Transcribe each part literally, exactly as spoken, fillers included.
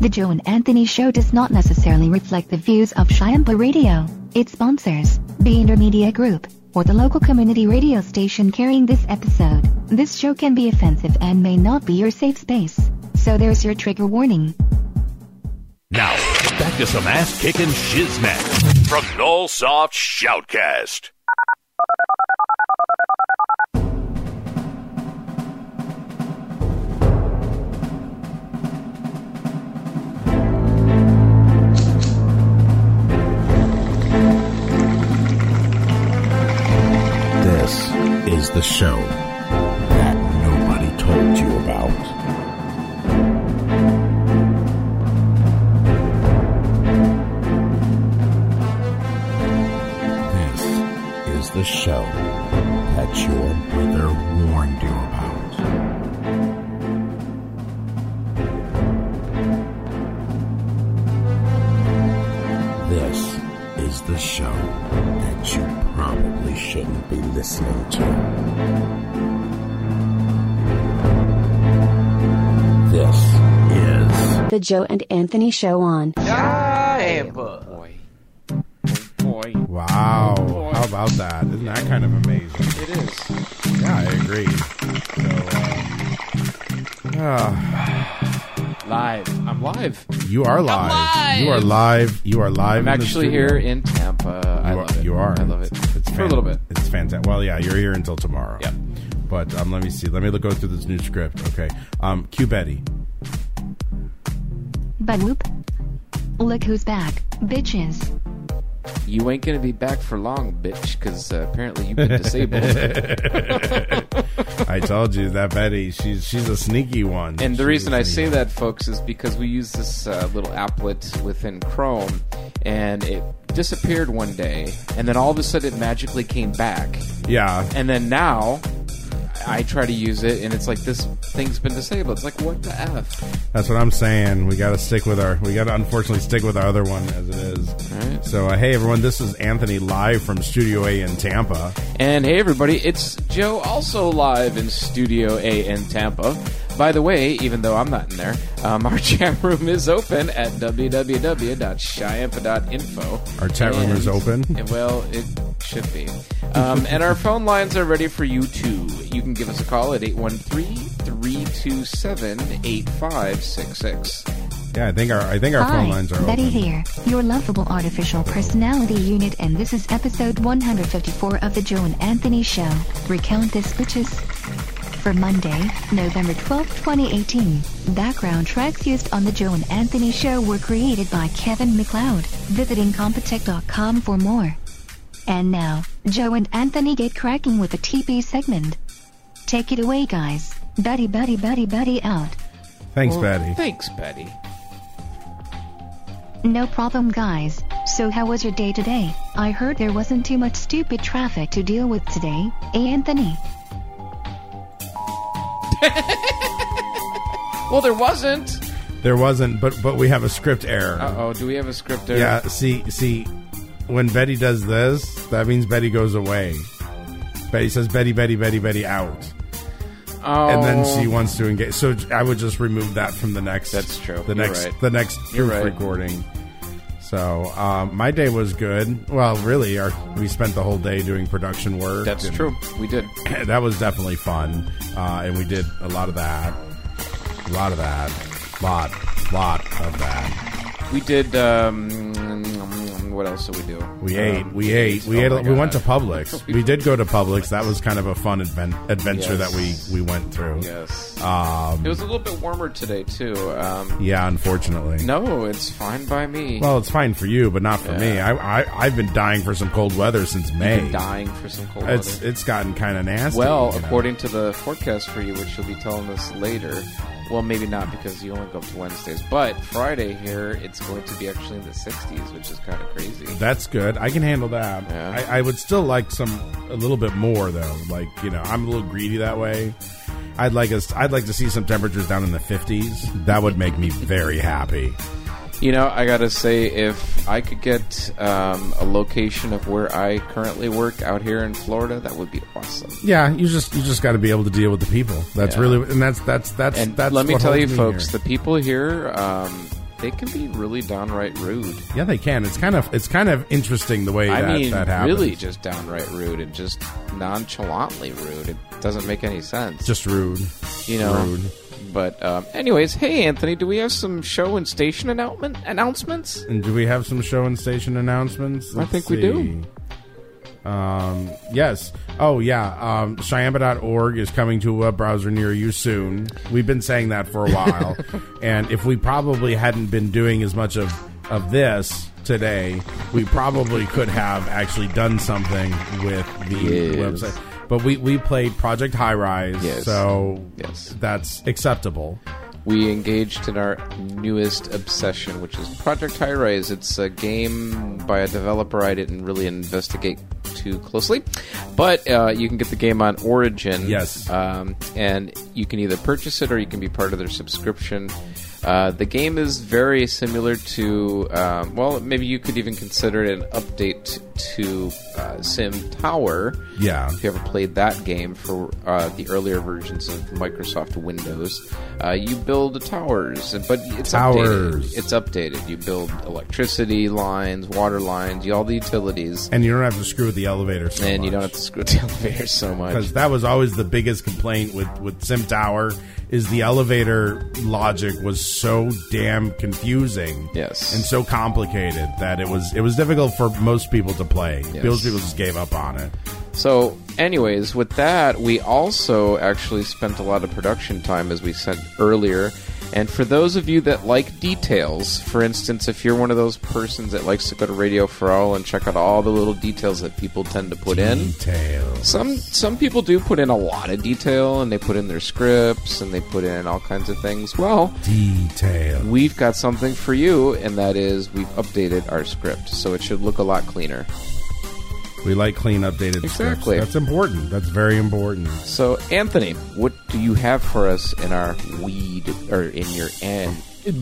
The Joe and Anthony Show does not necessarily reflect the views of Shyampa Radio, its sponsors, the Intermedia Group, or the local community radio station carrying this episode. This show can be offensive and may not be your safe space, so there's your trigger warning. Now, back to some ass-kicking shiznit from Nullsoft Shoutcast. This is the show that nobody told you about. This is the show that your mother warned you about. This is the show that you probably shouldn't be listening to. This is The Joe and Anthony Show on Shyampa. Boy. Boy. Wow. Boy. How about that? Isn't that kind of amazing? It is. Yeah, I agree. So, um, uh, Live. I'm live. you are live. live. You are live. You are live. I'm in the actually studio. here in Tampa. I You love are, it. you are. I love it. It's For fan- a little bit. It's fantastic. Well, yeah, you're here until tomorrow. Yep. But um, let me see. Let me go through this new script. Okay. Um, cue Betty. But whoop. Look who's back, bitches. You ain't going to be back for long, bitch, because uh, apparently you've been disabled. I told you that Betty. She's she's a sneaky one. And the She's reason a I sneaky say that, folks, is because we use this uh, little applet within Chrome, and it disappeared one day, and then all of a sudden it magically came back. Yeah. And then now I try to use it, and it's like, this thing's been disabled. It's like, what the F? That's what I'm saying. We got to stick with our. We got to unfortunately stick with our other one as it is. All right. So uh, hey everyone, this is Anthony live from Studio A in Tampa. And hey, everybody, it's Joe, also live in Studio A in Tampa. By the way, even though I'm not in there, um, our chat room is open at w w w dot shyampa dot info. Our chat room is open? And, well, it should be. Um, and our phone lines are ready for you, too. You can give us a call at eight one three, three two seven, eight five six six. Yeah, I think our I think our phone lines are Betty open. here, your lovable artificial personality unit, and this is episode one hundred fifty-four of the Joe and Anthony Show. Recount this, bitches. For Monday, November twelfth, twenty eighteen, background tracks used on the Joe and Anthony Show were created by Kevin MacLeod. Visit Incompetech dot com for more. And now, Joe and Anthony get cracking with the T P segment. Take it away, guys. Betty, Betty, Betty, Betty out. Thanks, Well, Betty. Thanks, Betty. No problem, guys. So how was your day today? I heard there wasn't too much stupid traffic to deal with today, eh, Anthony? Well, there wasn't. There wasn't, but but we have a script error. Uh-oh, do we have a script there? Yeah, see see, when Betty does this, that means Betty goes away. Betty says Betty, Betty, Betty, Betty out. Oh. And then she wants to engage. So I would just remove that from the next. That's true. The You're next, right. the next You're proof right. recording. So um, my day was good. Well, really, our, we spent the whole day doing production work. That's and true. We did. That was definitely fun, uh, and we did a lot of that. A lot of that. Lot, lot of that. We did, um, what else did we do? We Um, ate. We ate. We oh ate. my We went to God. Publix. We did go to Publix. That was kind of a fun advent, adventure Yes. that we, we went through. Yes. Um, It was a little bit warmer today, too. Um, yeah, unfortunately. no, it's fine by me. Well, it's fine for you, but not for me. Yeah. I, I I've been dying for some cold weather since May. You've been dying for some cold It's weather. it's gotten kind of nasty. Well, you know. according to the forecast for you, which you'll be telling us later, well, maybe not because you only go up to Wednesdays, but Friday here, it's going to be actually in the sixties, which is kind of crazy. That's good. I can handle that. Yeah. I, I would still like some a little bit more though. Like you know, I'm a little greedy that way. I'd like us. I'd like to see some temperatures down in the fifties. That would make me very happy. You know, I gotta say, if I could get um, a location of where I currently work out here in Florida, that would be awesome. Yeah, you just you just got to be able to deal with the people. That's Yeah. really and that's that's that's And that's. let me what tell you, holds me folks, here. the people here, um, they can be really downright rude. Yeah, they can. It's kind of it's kind of interesting the way I that mean, that happens. really just downright rude and just nonchalantly rude. It doesn't make any sense. Just rude. You know. Rude. But um, anyways, hey, Anthony, do we have some show and station announcement announcements? And do we have some show and station announcements? I think we do. Um, yes. Oh, yeah. Um, Shyamba dot org is coming to a browser near you soon. We've been saying that for a while. And if we probably hadn't been doing as much of, of this today, we probably could have actually done something with the Yes. website. But we, we played Project High Rise, Yes. so Yes. that's acceptable. We engaged in our newest obsession, which is Project High Rise. It's a game by a developer I didn't really investigate too closely, but uh, you can get the game on Origin. Yes. Um, and you can either purchase it or you can be part of their subscription. Uh, the game is very similar to, um, well, maybe you could even consider it an update to uh, Sim Tower. Yeah. If you ever played that game for uh, the earlier versions of Microsoft Windows, uh, you build towers, but it's Towers. updated. It's updated. You build electricity lines, water lines, you all the utilities, And you don't have to screw with the elevator so and much. you don't have to screw with the elevator so much. Because that was always the biggest complaint with, with Sim Tower is the elevator logic was so damn confusing, Yes. and so complicated that it was it was difficult for most people to play. Yes. Most people just gave up on it. So, anyways, with that, we also actually spent a lot of production time, as we said earlier. And for those of you that like details, for instance, if you're one of those persons that likes to go to Radio for All and check out all the little details that people tend to put in, Details. some some people do put in a lot of detail, and they put in their scripts, and they put in all kinds of things. Well, Detail. we've got something for you, and that is we've updated our script, so it should look a lot cleaner. We like clean, updated Exactly. scripts. That's important. That's very important. So, Anthony, what do you have for us in our weed, or in your and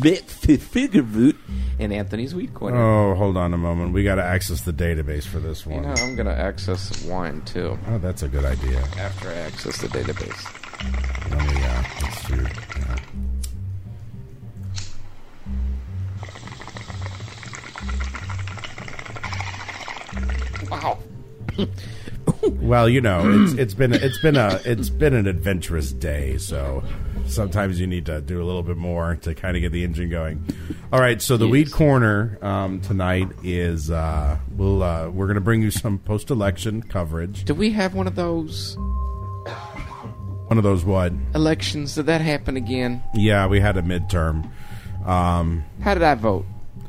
figure root in Anthony's weed corner? Oh, hold on a moment. We got to access the database for this You one. know, I'm gonna access wine too Oh, that's a good idea. after I access the database. Let me, uh, let's do, yeah. Wow. Well, you know, it's it's been it's been a it's been an adventurous day, so sometimes you need to do a little bit more to kind of get the engine going. All right, so the Yes. Weed Corner um, tonight is uh, we'll uh, we're going to bring you some post-election coverage. Do we have one of those One of those what? elections? Did that happen again? Yeah, we had a midterm. Um, How did I vote?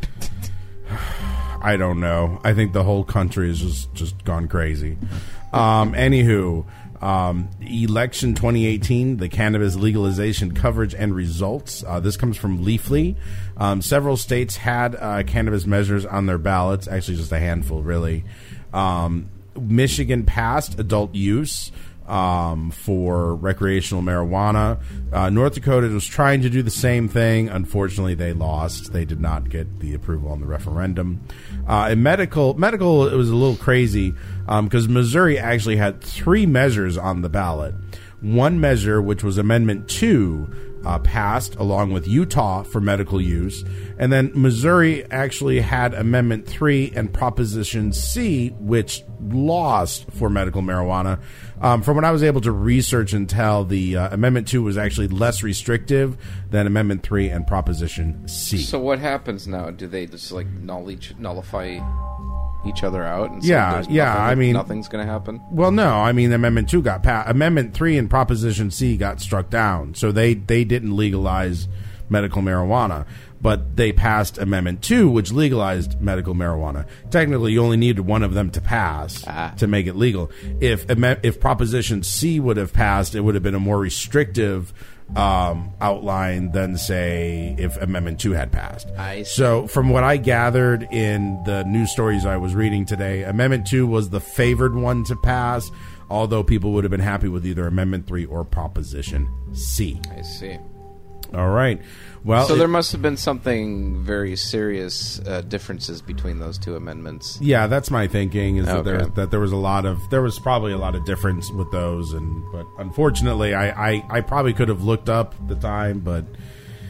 I don't know. I think the whole country has just, just gone crazy. Um, anywho, um, election twenty eighteen, the cannabis legalization coverage and results. Uh, this comes from Leafly. Um, several states had uh, cannabis measures on their ballots. Actually, just a handful, really. Um, Michigan passed adult use um, for recreational marijuana. Uh, North Dakota was trying to do the same thing. Unfortunately, they lost. They did not get the approval on the referendum. Uh, in medical, medical, it was a little crazy because um, Missouri actually had three measures on the ballot. One measure, which was Amendment two, uh, passed along with Utah for medical use. And then Missouri actually had Amendment three and Proposition C, which lost for medical marijuana. Um, from what I was able to research and tell, the uh, Amendment two was actually less restrictive than Amendment three and Proposition C. So what happens now? Do they just like null each, nullify each other out? And Yeah, there's yeah, nothing- I mean- nothing's going to happen. Well, no, I mean Amendment two got passed. Amendment three and Proposition C got struck down, so they they didn't legalize medical marijuana, but they passed Amendment two, which legalized medical marijuana. Technically, you only needed one of them to pass Ah. to make it legal. If amen- if Proposition C would have passed, it would have been a more restrictive um, outline than, say, if Amendment two had passed. I see. So, from what I gathered in the news stories I was reading today, Amendment two was the favored one to pass, although people would have been happy with either Amendment three or Proposition C. I see. All right. Well, So it- there must have been something very serious uh, differences between those two amendments. yeah, that's my thinking. Is that there Okay. that there was a lot of there was probably a lot of difference with those, and but unfortunately, I I, I probably could have looked up the time, but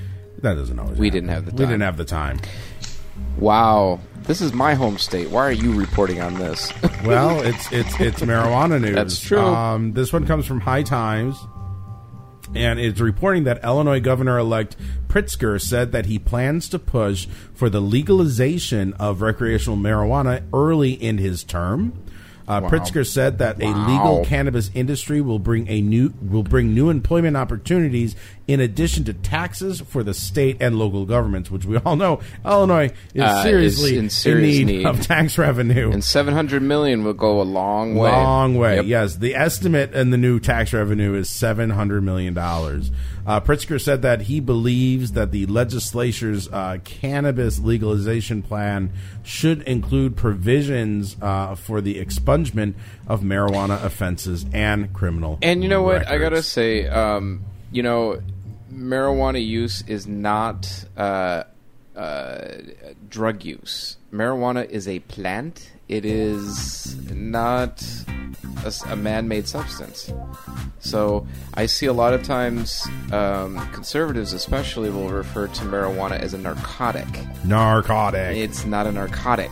That doesn't always We happen. didn't have the We time. didn't have the time. Wow. This is my home state. Why are you reporting on this? Well, it's it's it's marijuana news. That's true. Um, this one comes from High Times, and it's reporting that Illinois Governor-elect Pritzker said that he plans to push for the legalization of recreational marijuana early in his term. Uh, Wow. Pritzker said that a Wow. legal cannabis industry will bring a new will bring new employment opportunities in addition to taxes for the state and local governments, which we all know Illinois is Uh, seriously is in serious need, need. of tax revenue. And seven hundred million will go a long way. Long way, Yep. yes. The estimate in the new tax revenue is seven hundred million dollars. Uh, Pritzker said that he believes that the legislature's uh, cannabis legalization plan should include provisions uh, for the expungement of marijuana offenses and criminal And you know what? I gotta records. say, um, you know, marijuana use is not uh, uh, drug use. Marijuana is a plant. It is not a, s- a man-made substance. So I see a lot of times um, conservatives, especially, will refer to marijuana as a narcotic. Narcotic. It's not a narcotic.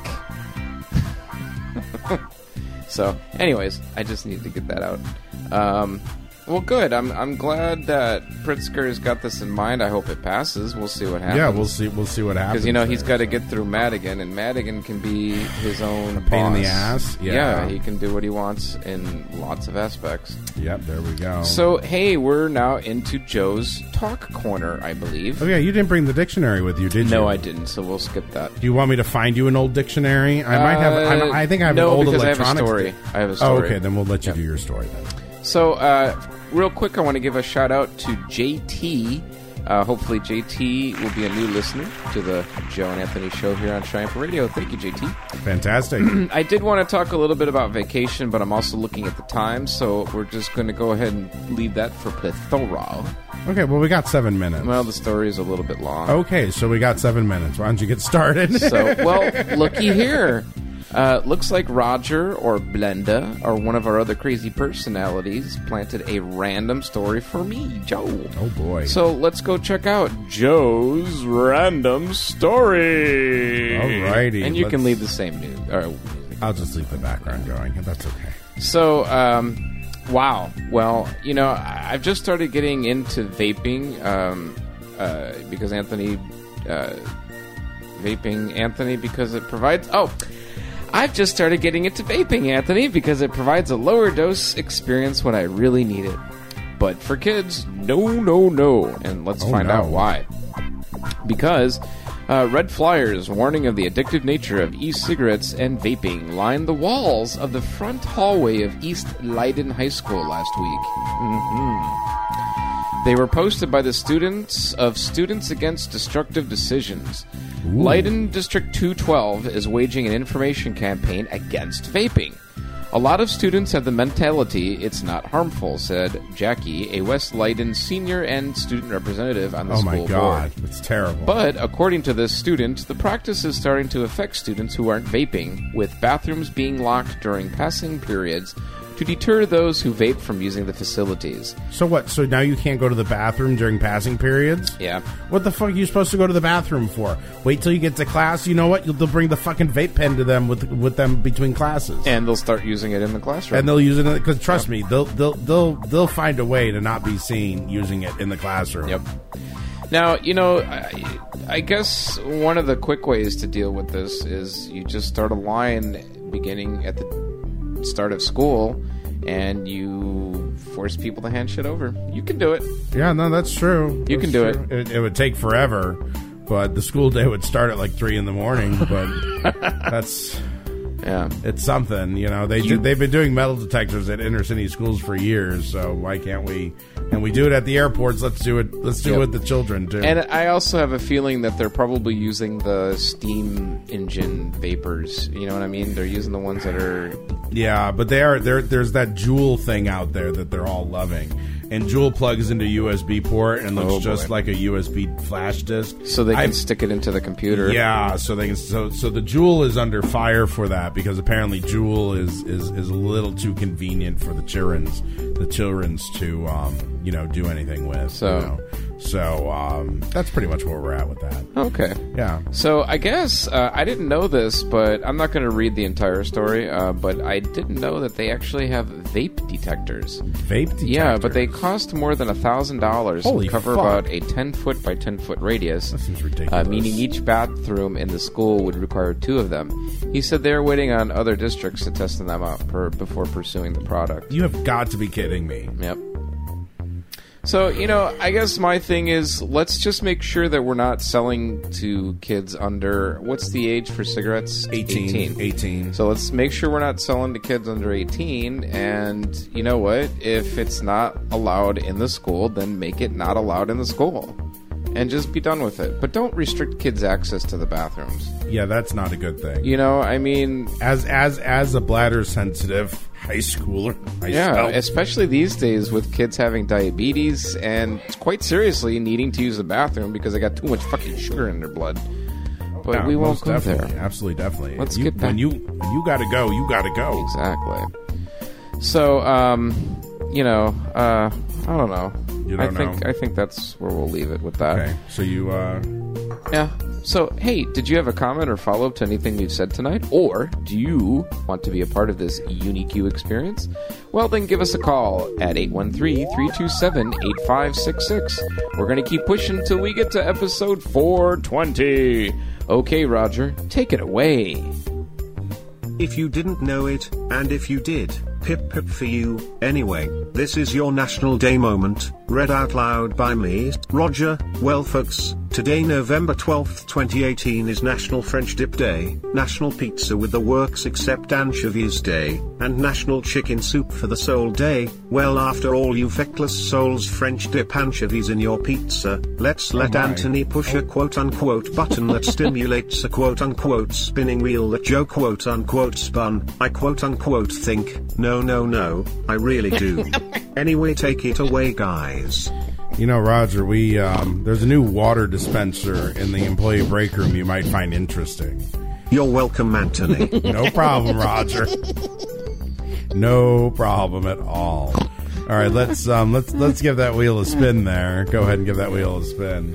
So, anyways, I just needed to get that out. Um, well, good. I'm I'm glad that Pritzker's got this in mind. I hope it passes. We'll see what happens. Yeah, we'll see. We'll see what happens. Because you know he's there. got to get through Madigan, and Madigan can be his own pain in the boss. ass? Yeah. he can do what he wants in lots of aspects. Yep, there we go. So, hey, we're now into Joe's Talk Corner, I believe. oh yeah, you didn't bring the dictionary with you, did you? No, I didn't. So we'll skip that. Do you want me to find you an old dictionary? I might have. I'm, I think I have no, an old because I have a electronics. story. di- I have a Oh, story. okay. Then we'll let you Yep. do your story then. So, uh, real quick, I want to give a shout out to J T. Uh, hopefully, J T will be a new listener to the Joe and Anthony show here on Triumph Radio. Thank you, J T. Fantastic. I did want to talk a little bit about vacation, but I'm also looking at the time, so we're just going to go ahead and leave that for plethora. Okay, well, we got seven minutes. Well, the story is a little bit long. Okay, so we got seven minutes. Why don't you get started? So, well, looky here. Uh, looks like Roger or Blenda or one of our other crazy personalities planted a random story for me, Joe. oh, boy. So let's go check out Joe's random story. Alrighty, and you can let's- leave the same news. Or, I'll just leave the background going. That's okay. so, um, wow. Well, you know, I- I've just started getting into vaping um, uh, because Anthony, uh, vaping Anthony because it provides. Oh. I've just started getting into vaping, Anthony, because it provides a lower dose experience when I really need it. But for kids, no, no, no. And let's Oh, find no. out why. Because uh, red flyers warning of the addictive nature of e-cigarettes and vaping lined the walls of the front hallway of East Leiden High School last week. Mm-hmm. They were posted by the students of Students Against Destructive Decisions. Leiden District two twelve is waging an information campaign against vaping. A lot of students have the mentality it's not harmful, said Jackie, a West Leiden senior and student representative on the Oh, school my God. board. It's terrible. But according to this student, the practice is starting to affect students who aren't vaping, with bathrooms being locked during passing periods to deter those who vape from using the facilities. so what? So now you can't go to the bathroom during passing periods? Yeah. What the fuck are you supposed to go to the bathroom for? Wait till you get to class. You know what? You'll, they'll bring the fucking vape pen to them with with them between classes. And they'll start using it in the classroom. And they'll use it because trust me, they'll they'll they'll they'll find a way to not be seen using it in the classroom. Yep. Now, you know, I, I guess one of the quick ways to deal with this is you just start a line beginning at the start of school and you force people to hand shit over. You can do it. Yeah, no, that's true. You That's can do true. it. it. It would take forever, but the school day would start at like three in the morning. But that's Yeah. it's something, you know. They You- do, they've been doing metal detectors at inner city schools for years, so why can't we? And we do it at the airports. Let's do it. Let's do Yep. it with the children too. And I also have a feeling that they're probably using the steam engine vapors. You know what I mean? They're using the ones that are... Yeah, but they are there. There's that Juul thing out there that they're all loving, and Juul plugs into U S B port and looks Oh, boy. just like a U S B flash disk. So they can I've- stick it into the computer. Yeah, so they can. So so the Juul is under fire for that because apparently Juul is is, is a little too convenient for the children's the children's to um you know do anything with. So- you know. So um, that's pretty much where we're at with that. Okay. Yeah. So I guess uh, I didn't know this, but I'm not going to read the entire story. Uh, but I didn't know that they actually have vape detectors. Vape detectors? Yeah, but they cost more than a thousand dollars Holy and cover fuck. about a ten foot by ten foot radius. That seems ridiculous. Uh, meaning each bathroom in the school would require two of them. He said they're waiting on other districts to test them out per, before pursuing the product. You have got to be kidding me. Yep. So, you know, I guess my thing is, let's just make sure that we're not selling to kids under, what's the age for cigarettes? eighteen. eighteen. So let's make sure we're not selling to kids under eighteen, and you know what? If it's not allowed in the school, then make it not allowed in the school. And just be done with it. But don't restrict kids' access to the bathrooms. Yeah, that's not a good thing. You know, I mean... As as as a bladder-sensitive high schooler, I Yeah, smell- especially these days with kids having diabetes and quite seriously needing to use the bathroom because they got too much fucking sugar in their blood. But Yeah, we won't most go definitely. there. Absolutely, definitely. Let's you, get back- When you, when you gotta go, you gotta go. Exactly. So, um, you know, uh, I don't know. You I don't think know? I think that's where we'll leave it with that. Okay, so you, uh... Yeah. So, hey, did you have a comment or follow-up to anything we've said tonight? Or do you want to be a part of this UniQ experience? Well, then give us a call at eight one three, three two seven, eight five six six. We're going to keep pushing till we get to episode four twenty. Okay, Roger, take it away. If you didn't know it, and if you did, pip pip for you. Anyway, this is your National Day moment, read out loud by me, Roger. Well folks, today November twelfth twenty eighteen is National French Dip Day, National Pizza with the Works Except Anchovies Day, and National Chicken Soup for the Soul Day. Well, after all you feckless souls French dip anchovies in your pizza, let's let my. Anthony push a quote-unquote button that stimulates a quote-unquote spinning wheel that Joe quote-unquote spun. I quote-unquote think, no no no, I really do. Anyway, take it away guys. You know, Roger, we um, there's a new water dispenser in the employee break room you might find interesting. You're welcome, Anthony. No problem, Roger. No problem at all. All right, let's um, let's let's give that wheel a spin there. Go ahead and give that wheel a spin.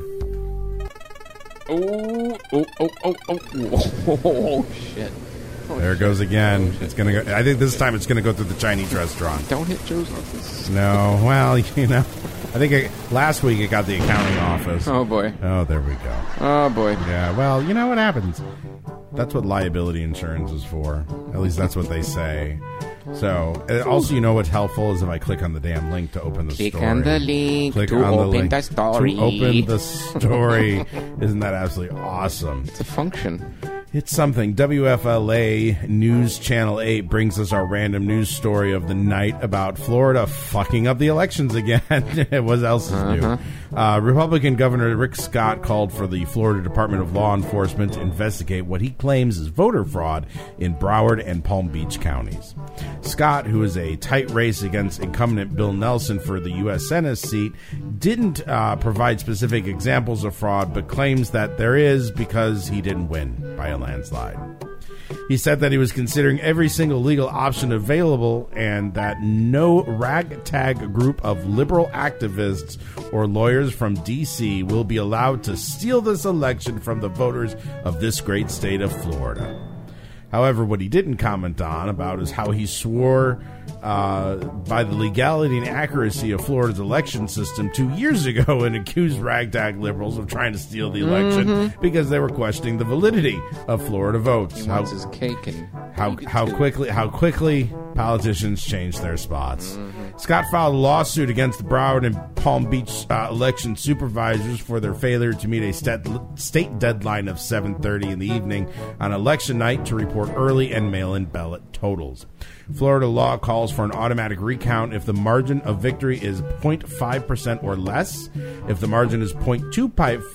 Oh, oh, oh, oh, oh, oh, oh, shit. Oh, There it goes again. It's gonna go. I think this time it's gonna go through the Chinese restaurant. Don't hit Joe's office. No, well, you know, I think it, last week it got the accounting office. Oh, boy. Oh, there we go. Oh, boy. Yeah, well, you know what happens. That's what liability insurance is for. At least that's what they say. So, uh, also, you know what's helpful is if I click on the damn link to open the Click story. on the link Click to on the open link the story. To open the story. Isn't that absolutely awesome? It's a function. It's something. W F L A News Channel eight brings us our random news story of the night about Florida fucking up the elections again. What else is Uh-huh. new? Uh, Republican Governor Rick Scott called for the Florida Department of Law Enforcement to investigate what he claims is voter fraud in Broward and Palm Beach counties. Scott, who is a tight race against incumbent Bill Nelson for the U S Senate seat, didn't uh, provide specific examples of fraud, but claims that there is because he didn't win by a landslide. He said that he was considering every single legal option available and that no ragtag group of liberal activists or lawyers from D C will be allowed to steal this election from the voters of this great state of Florida. However, what he didn't comment on about is how he swore uh, by the legality and accuracy of Florida's election system two years ago and accused ragtag liberals of trying to steal the election Mm-hmm. because they were questioning the validity of Florida votes. He wants his cake and How eat it how too. quickly how quickly politicians change their spots. Mm-hmm. Scott filed a lawsuit against the Broward and Palm Beach uh, election supervisors for their failure to meet a stat, state deadline of seven thirty in the evening on election night to report early and mail-in ballot totals. Florida law calls for an automatic recount if the margin of victory is zero point five percent or less. If the margin is zero point two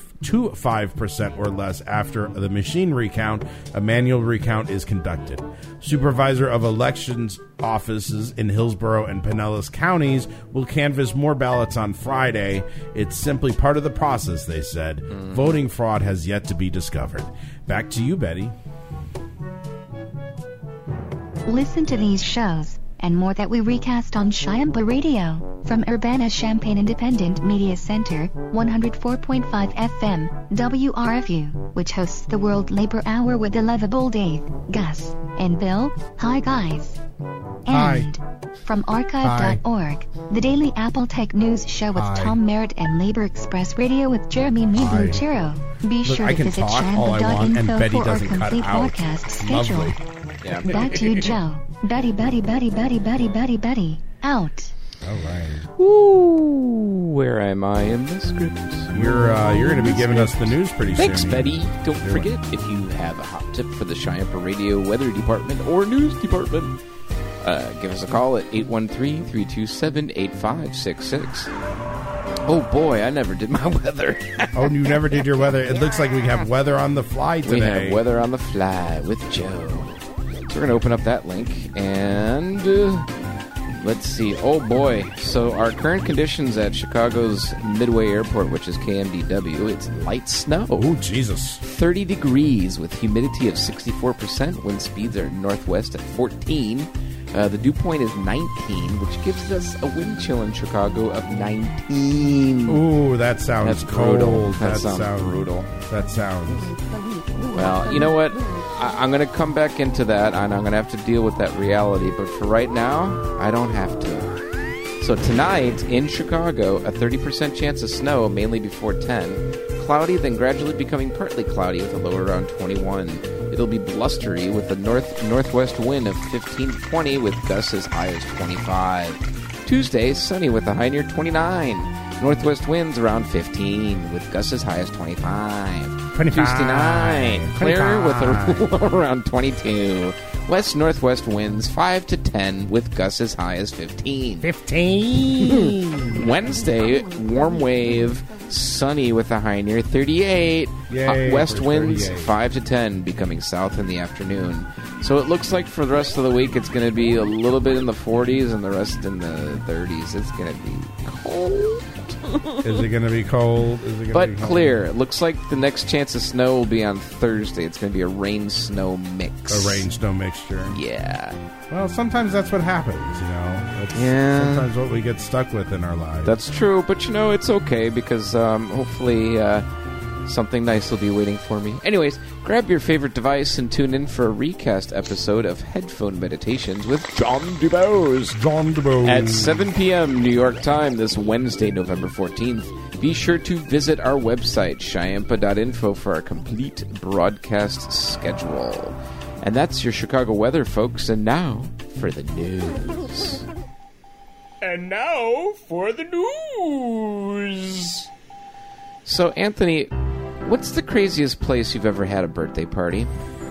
five percent or less after the machine recount, a manual recount is conducted. Supervisor of elections offices in Hillsborough and Pinellas counties will canvass more ballots on Friday. It's simply part of the process, they said. Mm. Voting fraud has yet to be discovered. Back to you, Betty. Listen to these shows and more that we recast on Chiampa Radio. From Urbana-Champaign Independent Media Center, one oh four point five F M, W R F U, which hosts the World Labor Hour with the lovable Dave, Gus, and Bill. Hi guys. And from archive dot org, the daily Apple Tech News show with Hi. Tom Merritt and Labor Express Radio with Jeremy Migluchero. Be Look, sure I to can visit talk all I want, and chiampa dot info Betty for our doesn't cut complete out. broadcast schedule. Lovely. Yeah. Back to you, Joe. Betty, Betty, Betty, Betty, Betty, Betty, Betty. Out. All right. Ooh, where am I in the script? You're uh, you're going to be giving us the news pretty Thanks, soon. Betty. Don't You're forget, if you have a hot tip for the Chiampa Radio Weather Department or News Department, uh, give us a call at eight one three, three two seven, eight five six six. Oh boy, I never did my weather. Oh, you never did your weather. It looks like we have weather on the fly today. We have weather on the fly with Joe. So we're going to open up that link and uh, let's see. Oh boy. So our current conditions at Chicago's Midway Airport, which is K M D W, it's light snow. Oh, Jesus. thirty degrees with humidity of sixty-four percent. Wind speeds are northwest at fourteen. Uh, the dew point is nineteen, which gives us a wind chill in Chicago of nineteen. Ooh, that sounds That's cold. brutal. That, That sounds sound- brutal. That sounds. Well, you know what? I, I'm going to come back into that, and I'm going to have to deal with that reality. But for right now, I don't have to. So tonight in Chicago, a thirty percent chance of snow, mainly before ten. Cloudy, then gradually becoming partly cloudy with a low around twenty-one. It'll be blustery with a north northwest wind of fifteen to twenty with gusts as high as twenty-five. Tuesday, sunny with a high near twenty-nine. Northwest winds around fifteen with gusts as high as twenty-five. twenty-five. Tuesday night, clear with a low around twenty-two. West northwest winds five to ten with gusts as high as fifteen. fifteen. Wednesday, warm wave, sunny with a high near thirty-eight. Yay, Uh, west for winds thirty-eight. five to ten, becoming south in the afternoon. So it looks like for the rest of the week it's going to be a little bit in the forties and the rest in the thirties. It's going to be cold. Is it going to be cold? Is it gonna But be cold? clear. It looks like the next chance of snow will be on Thursday. It's going to be a rain-snow mix. A rain snow mixture. Yeah. Well, sometimes that's what happens, you know. That's Yeah. sometimes what we get stuck with in our lives. That's true, but you know, it's okay because um, hopefully uh, something nice will be waiting for me. Anyways, grab your favorite device and tune in for a recast episode of Headphone Meditations with John DuBose. John DeBose. At seven p.m. New York time this Wednesday, November fourteenth. Be sure to visit our website, chiampa dot info, for our complete broadcast schedule. And that's your Chicago weather, folks. And now for the news. And now for the news. So, Anthony, what's the craziest place you've ever had a birthday party?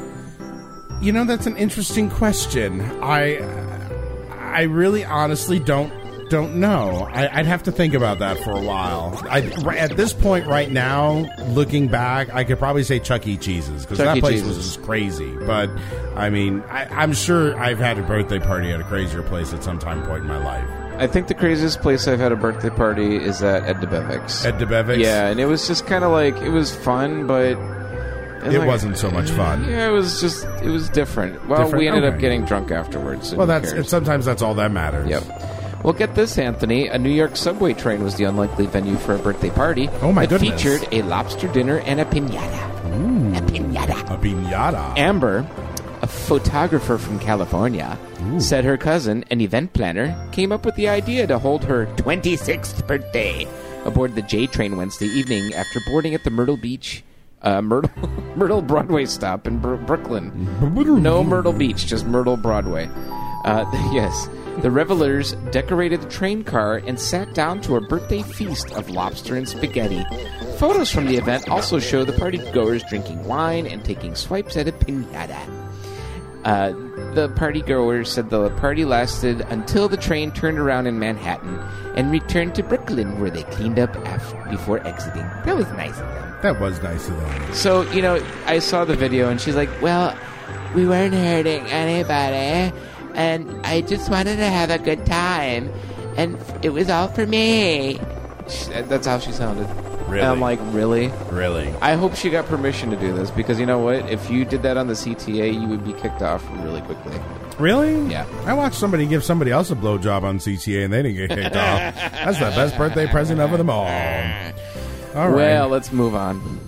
You know, that's an interesting question. I, I really, honestly don't don't know. I, I'd have to think about that for a while. I, at this point, right now, looking back, I could probably say Chuck E. Cheese's because Chuck that E. place Cheese's. was just crazy. But I mean, I, I'm sure I've had a birthday party at a crazier place at some time point in my life. I think the craziest place I've had a birthday party is at Ed DeBevick's. Ed DeBevick's? Yeah, and it was just kind of like, it was fun, but... It like- wasn't so much fun. Yeah, it was just, it was different. Well, Different? we ended up Okay. getting drunk afterwards. so Well, who that's cares? sometimes that's all that matters. Yep. Well, get this, Anthony. A New York subway train was the unlikely venue for a birthday party. Oh, my it goodness. featured a lobster dinner and a piñata. Ooh, A piñata. a piñata. Amber, a photographer from California, said her cousin, an event planner, came up with the idea to hold her twenty-sixth birthday aboard the J train Wednesday evening after boarding at the Myrtle Beach, uh, Myrtle, Myrtle Broadway stop in Bro- Brooklyn. No Myrtle Beach, just Myrtle Broadway. Uh, yes. The revelers decorated the train car and sat down to a birthday feast of lobster and spaghetti. Photos from the event also show the partygoers drinking wine and taking swipes at a piñata. Uh, the partygoers said the party lasted until the train turned around in Manhattan and returned to Brooklyn, where they cleaned up after, before exiting. That was nice of them. That was nice of them. So, you know, I saw the video, and she's like, well, we weren't hurting anybody, and I just wanted to have a good time, and it was all for me. She, that's how she sounded. Really? And I'm like, really? Really? I hope she got permission to do this, because you know what? If you did that on the C T A, you would be kicked off really quickly. Really? Yeah. I watched somebody give somebody else a blowjob on C T A and they didn't get kicked off. That's the best birthday present of them all. All right. Well, let's move on.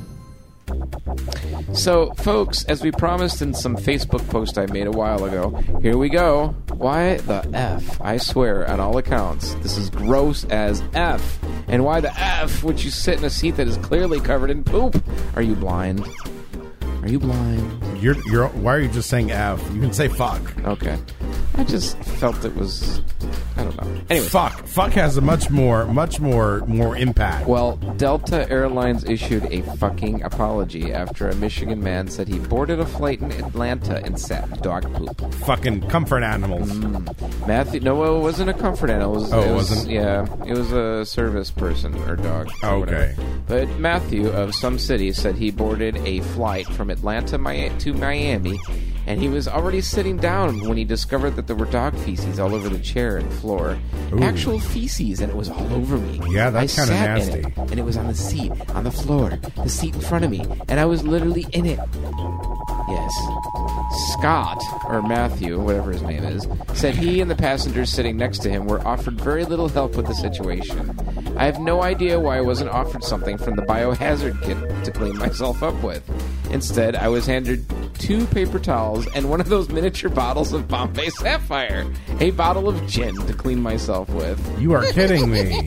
So, folks, as we promised in some Facebook post I made a while ago, here we go. Why the F? I swear, on all accounts, this is gross as F. And why the F would you sit in a seat that is clearly covered in poop? Are you blind? Are you blind? You're, you're, why are you just saying F? You can say fuck. Okay. I just felt it was... I don't know. Anyway. Fuck. Fuck has a much more, much more, more impact. Well, Delta Airlines issued a fucking apology after a Michigan man said he boarded a flight in Atlanta and sat in dog poop. Fucking comfort animals. Mm. Matthew... No, it wasn't a comfort animal. It was, oh, it it was, wasn't? Yeah. It was a service person or dog. Or okay. Whatever. But Matthew of some city said he boarded a flight from Atlanta to Miami, and he was already sitting down when he discovered that there were dog feces all over the chair and floor. Ooh. Actual feces, and it was all over me. Yeah, that's I kinda sat nasty. in it, and it was on the seat, on the floor, the seat in front of me, and I was literally in it. Yes. Scott, or Matthew, whatever his name is, said he and the passengers sitting next to him were offered very little help with the situation. I have no idea why I wasn't offered something from the biohazard kit to clean myself up with. Instead, I was handed two paper towels and one of those miniature bottles of Bombay Sapphire, a bottle of gin to clean myself with. You are kidding me.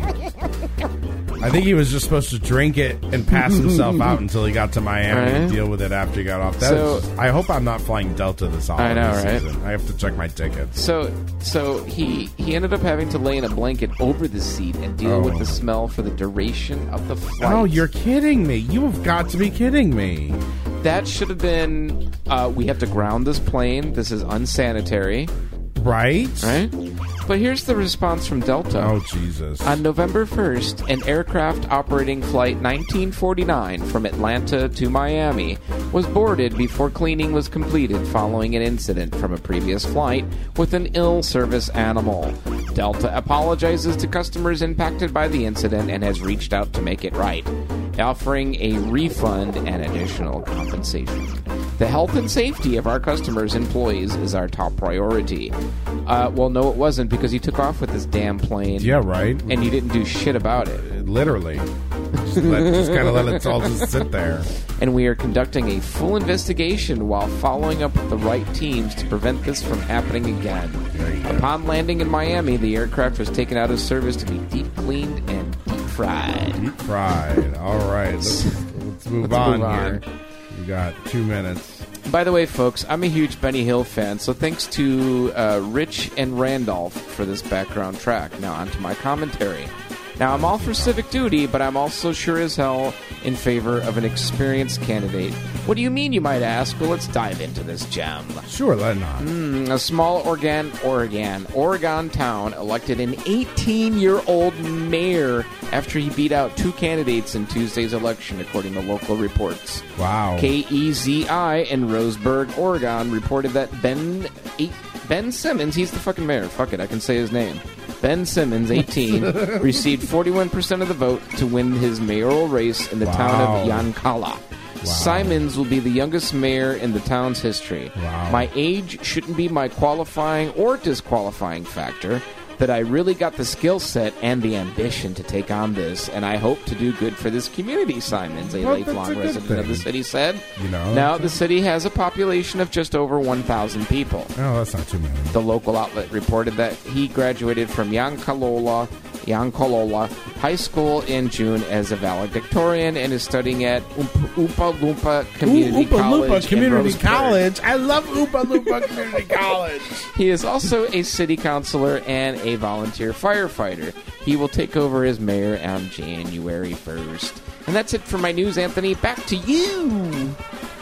I think he was just supposed to drink it and pass himself out until he got to Miami Right. and deal with it after he got off. That So- is, I hope I'm not flying Delta this holiday I know, right? season. I have to check my tickets. So, so he he ended up having to lay in a blanket over the seat and deal Oh. with the smell for the duration of the flight. Oh, you're kidding me. You have got to be kidding me. That should have been. Uh, we have to ground this plane. This is unsanitary, Right? right? But here's the response from Delta. Oh, Jesus. On November first, an aircraft operating flight nineteen forty-nine from Atlanta to Miami was boarded before cleaning was completed following an incident from a previous flight with an ill service animal. Delta apologizes to customers impacted by the incident and has reached out to make it right, offering a refund and additional compensation. The health and safety of our customers' employees is our top priority. Uh, well, no, it wasn't, because you took off with this damn plane. Yeah, right? And you didn't do shit about it. Literally. Just, let- just kind of let it all just sit there. And we are conducting a full investigation while following up with the right teams to prevent this from happening again. Upon landing in Miami, the aircraft was taken out of service to be deep cleaned and deep fried. Deep fried. All right. Let's, let's move Let's on move here. on. We got two minutes. By the way, folks, I'm a huge Benny Hill fan, so thanks to uh, Rich and Randolph for this background track. Now, on to my commentary. Now, I'm all for civic duty, but I'm also sure as hell in favor of an experienced candidate. What do you mean, you might ask? Well, let's dive into this gem. Sure, let not. Mm, a small Oregon, Oregon, Oregon town elected an eighteen-year-old mayor after he beat out two candidates in Tuesday's election, according to local reports. Wow. K E Z I in Roseburg, Oregon, reported that Ben Ben Simmons, he's the fucking mayor. Fuck it, I can say his name. Ben Simmons, eighteen, received forty-one percent of the vote to win his mayoral race in the Wow. town of Yankala. Simons will be the youngest mayor in the town's history. Wow. My age shouldn't be my qualifying or disqualifying factor. That I really got the skill set and the ambition to take on this, and I hope to do good for this community, Simons, a Well, that's lifelong a good resident of the thing. city, said. You know, Now, that's the city has a population of just over one thousand people. Oh, that's not too many. The local outlet reported that he graduated from Yankalola, Yankalola High School in June as a valedictorian and is studying at Oompa Loompa Community Ooh, Oompa College Loompa in Community Roseburg. College. I love Oompa Loompa Community College. He is also a city councilor and a volunteer firefighter. He will take over as mayor on January first. And that's it for my news, Anthony. Back to you.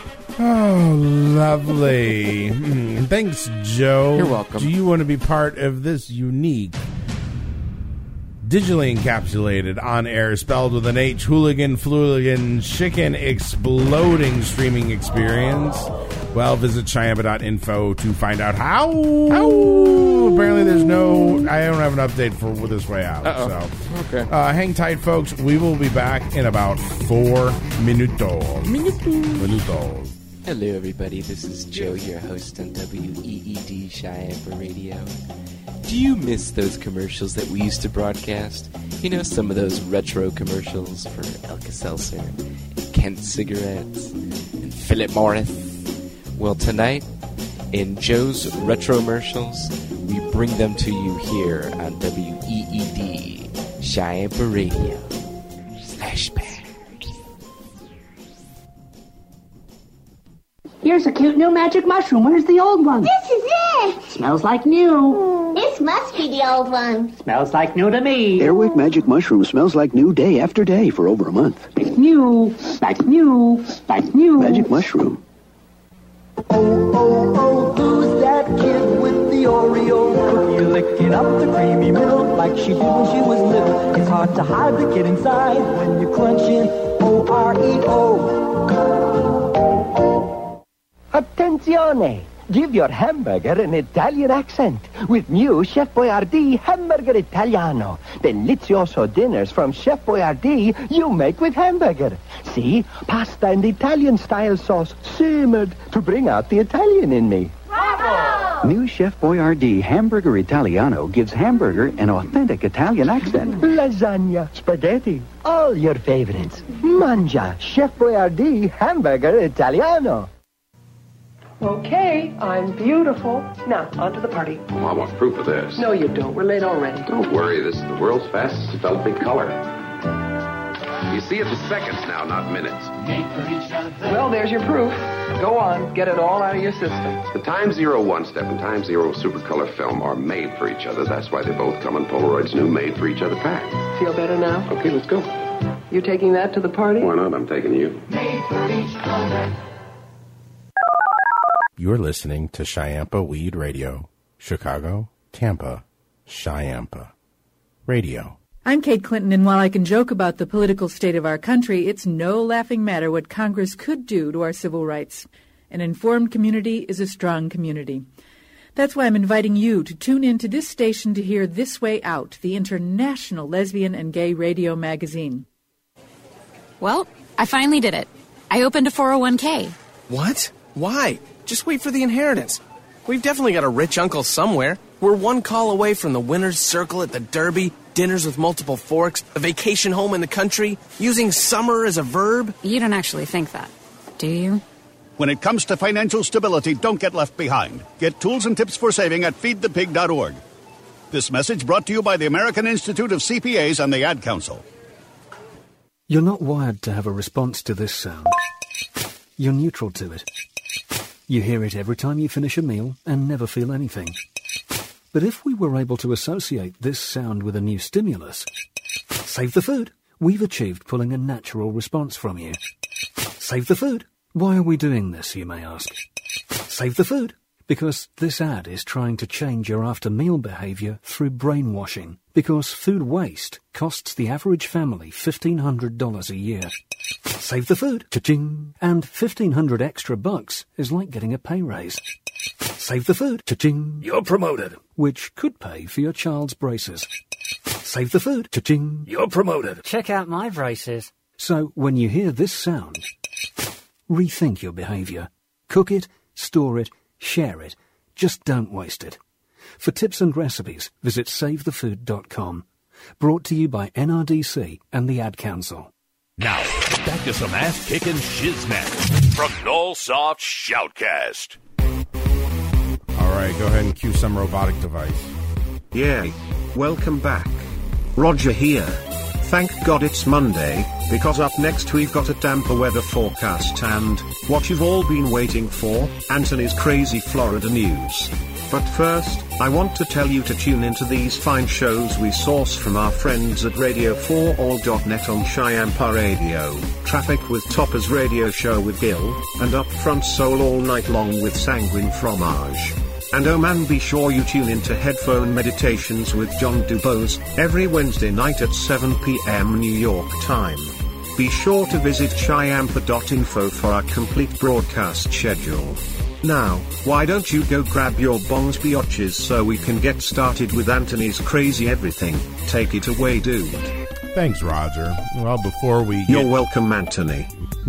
Oh, lovely. Mm, thanks, Joe. You're welcome. Do you want to be part of this unique, digitally encapsulated, on-air, spelled with an H, hooligan, fluligan, chicken, exploding streaming experience? Well, visit Cheyenne dot info to find out how. how. Apparently, there's no. I don't have an update for this way out. Uh-oh. So, okay. Uh, hang tight, folks. We will be back in about four minutos. Minutos. Minutos. Hello, everybody. This is Joe, your host on W E E D Cheyenne Radio. Do you miss those commercials that we used to broadcast? You know, some of those retro commercials for Alka-Seltzer, and Kent cigarettes, and Philip Morris. Well, tonight, in Joe's Retro-mercials, we bring them to you here on W E E D Cheyenne Radio. Flashback. Here's a cute new magic mushroom. Where's the old one? This is it. Smells like new. This must be the old one. Smells like new to me. Airwick Magic Mushroom smells like new day after day for over a month. Like new, like new, like new. Magic Mushroom. Oh, oh, oh, who's that kid with the Oreo cookie licking up the creamy milk like she did when she was little? It's hard to hide the kid inside when you're crunching O R E O. Attenzione! Give your hamburger an Italian accent with new Chef Boyardee Hamburger Italiano. Delizioso dinners from Chef Boyardee you make with hamburger. See? Pasta and Italian-style sauce simmered to bring out the Italian in me. Bravo! New Chef Boyardee Hamburger Italiano gives hamburger an authentic Italian accent. Lasagna, spaghetti, all your favorites. Mangia Chef Boyardee Hamburger Italiano. Okay, I'm beautiful. Now, on to the party. Oh, I want proof of this. No, you don't. We're late already. Don't worry. This is the world's fastest developing color. You see it in seconds now, not minutes. Well, there's your proof. Go on. Get it all out of your system. The Time Zero One-Step and Time Zero Supercolor film are made for each other. That's why they both come in Polaroid's new Made for Each Other pack. Feel better now? Okay, let's go. You taking that to the party? Why not? I'm taking you. Made for each other. You're listening to Cheyampa Weed Radio. Chicago, Tampa, Cheyampa Radio. I'm Kate Clinton, and while I can joke about the political state of our country, it's no laughing matter what Congress could do to our civil rights. An informed community is a strong community. That's why I'm inviting you to tune in to this station to hear This Way Out, the international lesbian and gay radio magazine. Well, I finally did it. I opened a four oh one k. What? Why? Just wait for the inheritance. We've definitely got a rich uncle somewhere. We're one call away from the winner's circle at the Derby, dinners with multiple forks, a vacation home in the country, using summer as a verb. You don't actually think that, do you? When it comes to financial stability, don't get left behind. Get tools and tips for saving at feed the pig dot org. This message brought to you by the American Institute of C P As and the Ad Council. You're not wired to have a response to this sound. You're neutral to it. You hear it every time you finish a meal and never feel anything. But if we were able to associate this sound with a new stimulus, save the food, we've achieved pulling a natural response from you. Save the food. Why are we doing this, you may ask? Save the food. Because this ad is trying to change your after-meal behavior through brainwashing. Because food waste costs the average family fifteen hundred dollars a year. Save the food. Cha-ching. And fifteen hundred extra bucks is like getting a pay raise. Save the food. Cha-ching. You're promoted. Which could pay for your child's braces. Save the food. Cha-ching. You're promoted. Check out my braces. So when you hear this sound, rethink your behavior. Cook it, store it, share it. Just don't waste it. For tips and recipes, visit save the food dot com. Brought to you by N R D C and the Ad Council. Now, back to some ass-kicking shiznit from Nullsoft Shoutcast. All right, go ahead and cue some robotic device. Yeah. Welcome back. Roger here. Thank God it's Monday, because up next we've got a Tampa weather forecast and, what you've all been waiting for, Anthony's crazy Florida news. But first, I want to tell you to tune into these fine shows we source from our friends at radio four all dot net on Cheyampa Radio, Traffic with Toppers Radio Show with Gil, and Upfront Soul all night long with Sanguine Fromage. And oh man, be sure you tune into Headphone Meditations with John Dubose, every Wednesday night at seven p.m. New York time. Be sure to visit Shyampa dot info for our complete broadcast schedule. Now, why don't you go grab your bongs biotches so we can get started with Anthony's crazy everything. Take it away, dude. Thanks, Roger. Well, before we get... You're welcome, Anthony.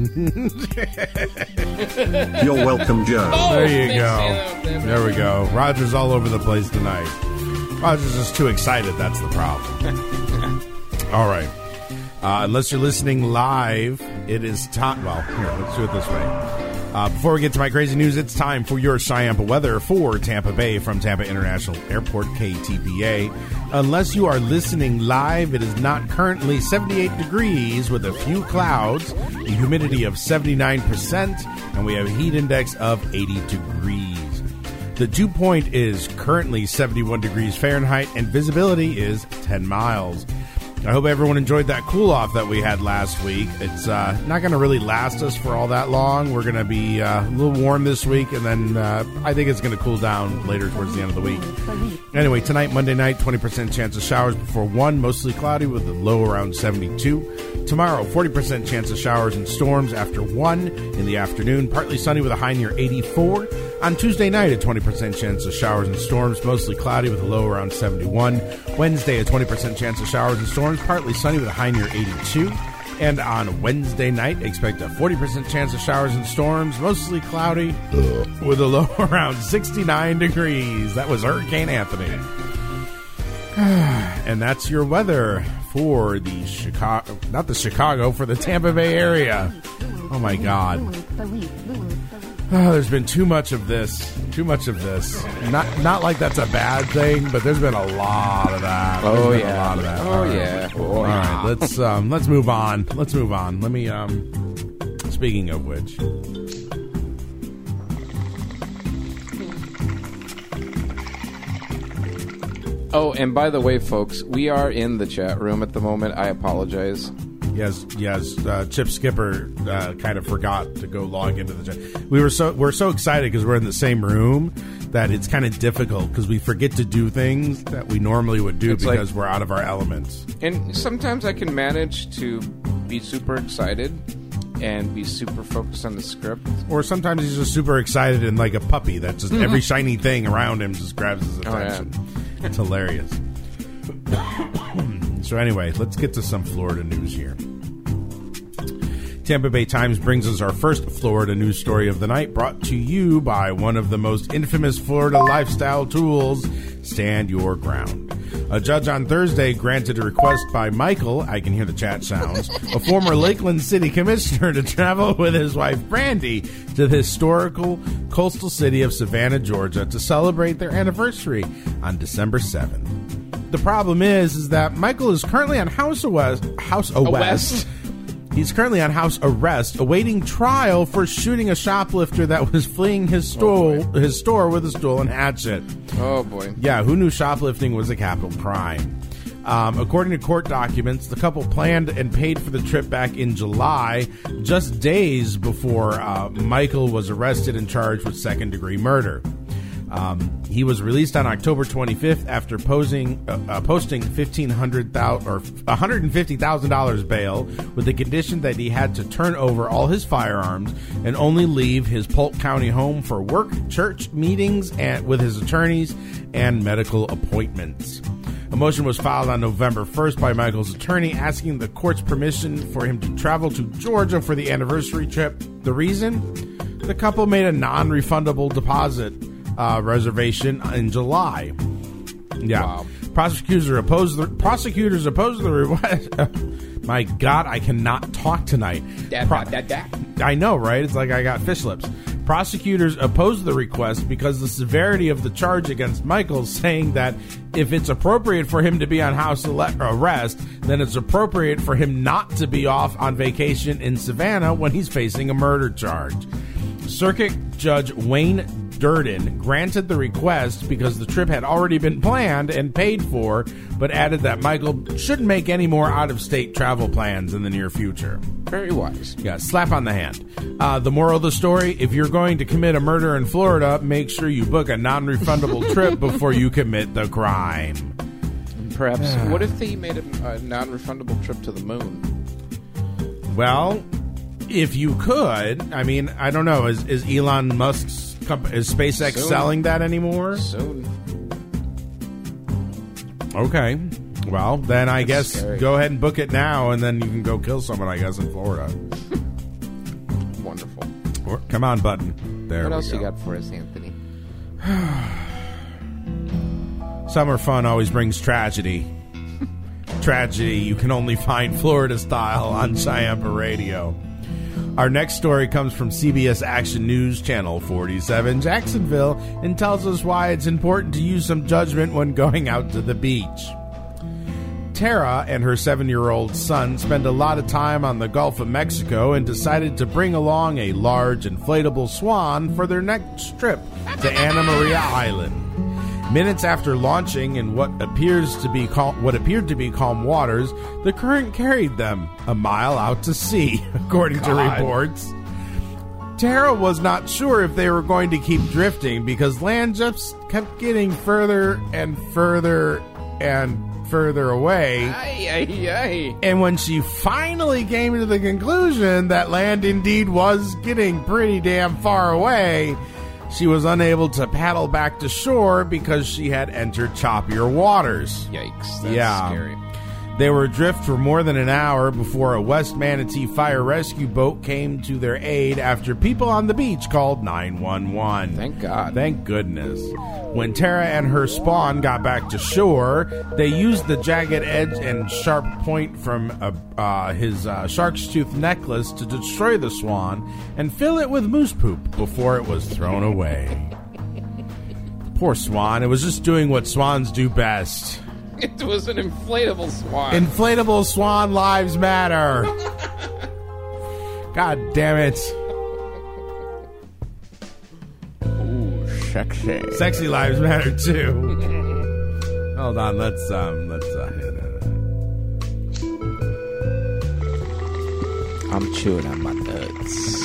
You're welcome, Joe. There you go. There we go. Roger's all over the place tonight. Roger's just too excited. That's the problem. All right. Uh, unless you're listening live, it is time. Well, here, let's do it this way. Uh, before we get to my crazy news, it's time for your Shyampa weather for Tampa Bay from Tampa International Airport, K T P A. Unless you are listening live, it is not currently seventy-eight degrees with a few clouds, a humidity of seventy-nine percent, and we have a heat index of eighty degrees. The dew point is currently seventy-one degrees Fahrenheit, and visibility is ten miles. I hope everyone enjoyed that cool-off that we had last week. It's uh, not going to really last us for all that long. We're going to be uh, a little warm this week, and then uh, I think it's going to cool down later towards the end of the week. Anyway, tonight, Monday night, twenty percent chance of showers before one, mostly cloudy with a low around seventy-two. Tomorrow, forty percent chance of showers and storms after one in the afternoon, partly sunny with a high near eighty-four. On Tuesday night, a twenty percent chance of showers and storms, mostly cloudy with a low around seventy-one. Wednesday, a twenty percent chance of showers and storms, partly sunny with a high near eighty-two. And on Wednesday night, expect a forty percent chance of showers and storms, mostly cloudy with a low around sixty-nine degrees. That was Hurricane Anthony. And that's your weather for the Chicago, not the Chicago, for the Tampa Bay area. Oh my God. Oh, there's been too much of this. Too much of this. Not not like that's a bad thing, but there's been a lot of that. There's Oh been yeah. a lot of that. Oh All right. yeah. Oh, All yeah. right, let's um, let's move on. Let's move on. Let me. Um, speaking of which, Oh, and by the way, folks, we are in the chat room at the moment. I apologize. yes, yes. Uh, Chip Skipper uh, kind of forgot to go log into the chat. We were so we're so excited because we're in the same room that it's kind of difficult because we forget to do things that we normally would do It's like- because we're out of our elements. And sometimes I can manage to be super excited and be super focused on the script. Or sometimes he's just super excited and like a puppy that just every shiny thing around him just grabs his Oh, yeah. attention. It's hilarious. So anyway, let's get to some Florida news here. Tampa Bay Times brings us our first Florida news story of the night, brought to you by one of the most infamous Florida lifestyle tools, Stand Your Ground. A judge on Thursday granted a request by Michael, I can hear the chat sounds, a former Lakeland City Commissioner, to travel with his wife Brandy to the historical coastal city of Savannah, Georgia, to celebrate their anniversary on December seventh. The problem is, is that Michael is currently on house arrest. House arrest. He's currently on house arrest, awaiting trial for shooting a shoplifter that was fleeing his store, Oh, his store with a stolen hatchet. Oh, boy. Yeah, who knew shoplifting was a capital crime? Um, according to court documents, the couple planned and paid for the trip back in July, just days before uh, Michael was arrested and charged with second-degree murder. Um, he was released on October twenty-fifth after posing, uh, uh, posting fifteen hundred thousand dollars or one hundred fifty thousand dollars bail, with the condition that he had to turn over all his firearms and only leave his Polk County home for work, church meetings, and with his attorneys and medical appointments. A motion was filed on November first by Michael's attorney asking the court's permission for him to travel to Georgia for the anniversary trip. The reason? The couple made a non-refundable deposit uh, reservation in July. Yeah. Wow. Prosecutors opposed the prosecutors opposed the request. My God, I cannot talk tonight. Da, Pro- da, da, da. I know, right? It's like I got fish lips. Prosecutors opposed the request because the severity of the charge against Michael, saying that if it's appropriate for him to be on house arrest, then it's appropriate for him not to be off on vacation in Savannah when he's facing a murder charge. Circuit Judge Wayne Durden granted the request because the trip had already been planned and paid for, but added that Michael shouldn't make any more out-of-state travel plans in the near future. Very wise. Yeah, slap on the hand. Uh, the moral of the story, if you're going to commit a murder in Florida, make sure you book a non-refundable trip before you commit the crime. Perhaps, what if they made a, a non-refundable trip to the moon? Well, if you could, I mean, I don't know. Is, is Elon Musk's company, is SpaceX Soon. selling that anymore? Soon. Okay. Well, then I That's guess scary. go ahead and book it now, and then you can go kill someone, I guess, in Florida. Wonderful. Or, come on, button. There What we else go. you got for us, Anthony? Summer fun always brings tragedy. Tragedy you can only find Florida style on Cheyenne Radio. Our next story comes from C B S Action News Channel forty-seven, Jacksonville, and tells us why it's important to use some judgment when going out to the beach. Tara and her seven-year-old son spend a lot of time on the Gulf of Mexico and decided to bring along a large inflatable swan for their next trip to Anna Maria Island. Minutes after launching in what appears to be cal- what appeared to be calm waters, the current carried them a mile out to sea, according God. to reports. Tara was not sure if they were going to keep drifting because land just kept getting further and further and further away. Aye, aye, aye. And when she finally came to the conclusion that land indeed was getting pretty damn far away, she was unable to paddle back to shore because she had entered choppier waters. Yikes, that's yeah. scary. They were adrift for more than an hour before a West Manatee fire rescue boat came to their aid after people on the beach called nine one one. Thank God. Thank goodness. When Tara and her spawn got back to shore, they used the jagged edge and sharp point from uh, uh, his uh, shark's tooth necklace to destroy the swan and fill it with moose poop before it was thrown away. Poor swan. It was just doing what swans do best. It was an inflatable swan. Inflatable swan lives matter. God damn it. Ooh, sexy. Sexy lives matter too. Hold on, let's um let's uh I'm chewing on my nuts.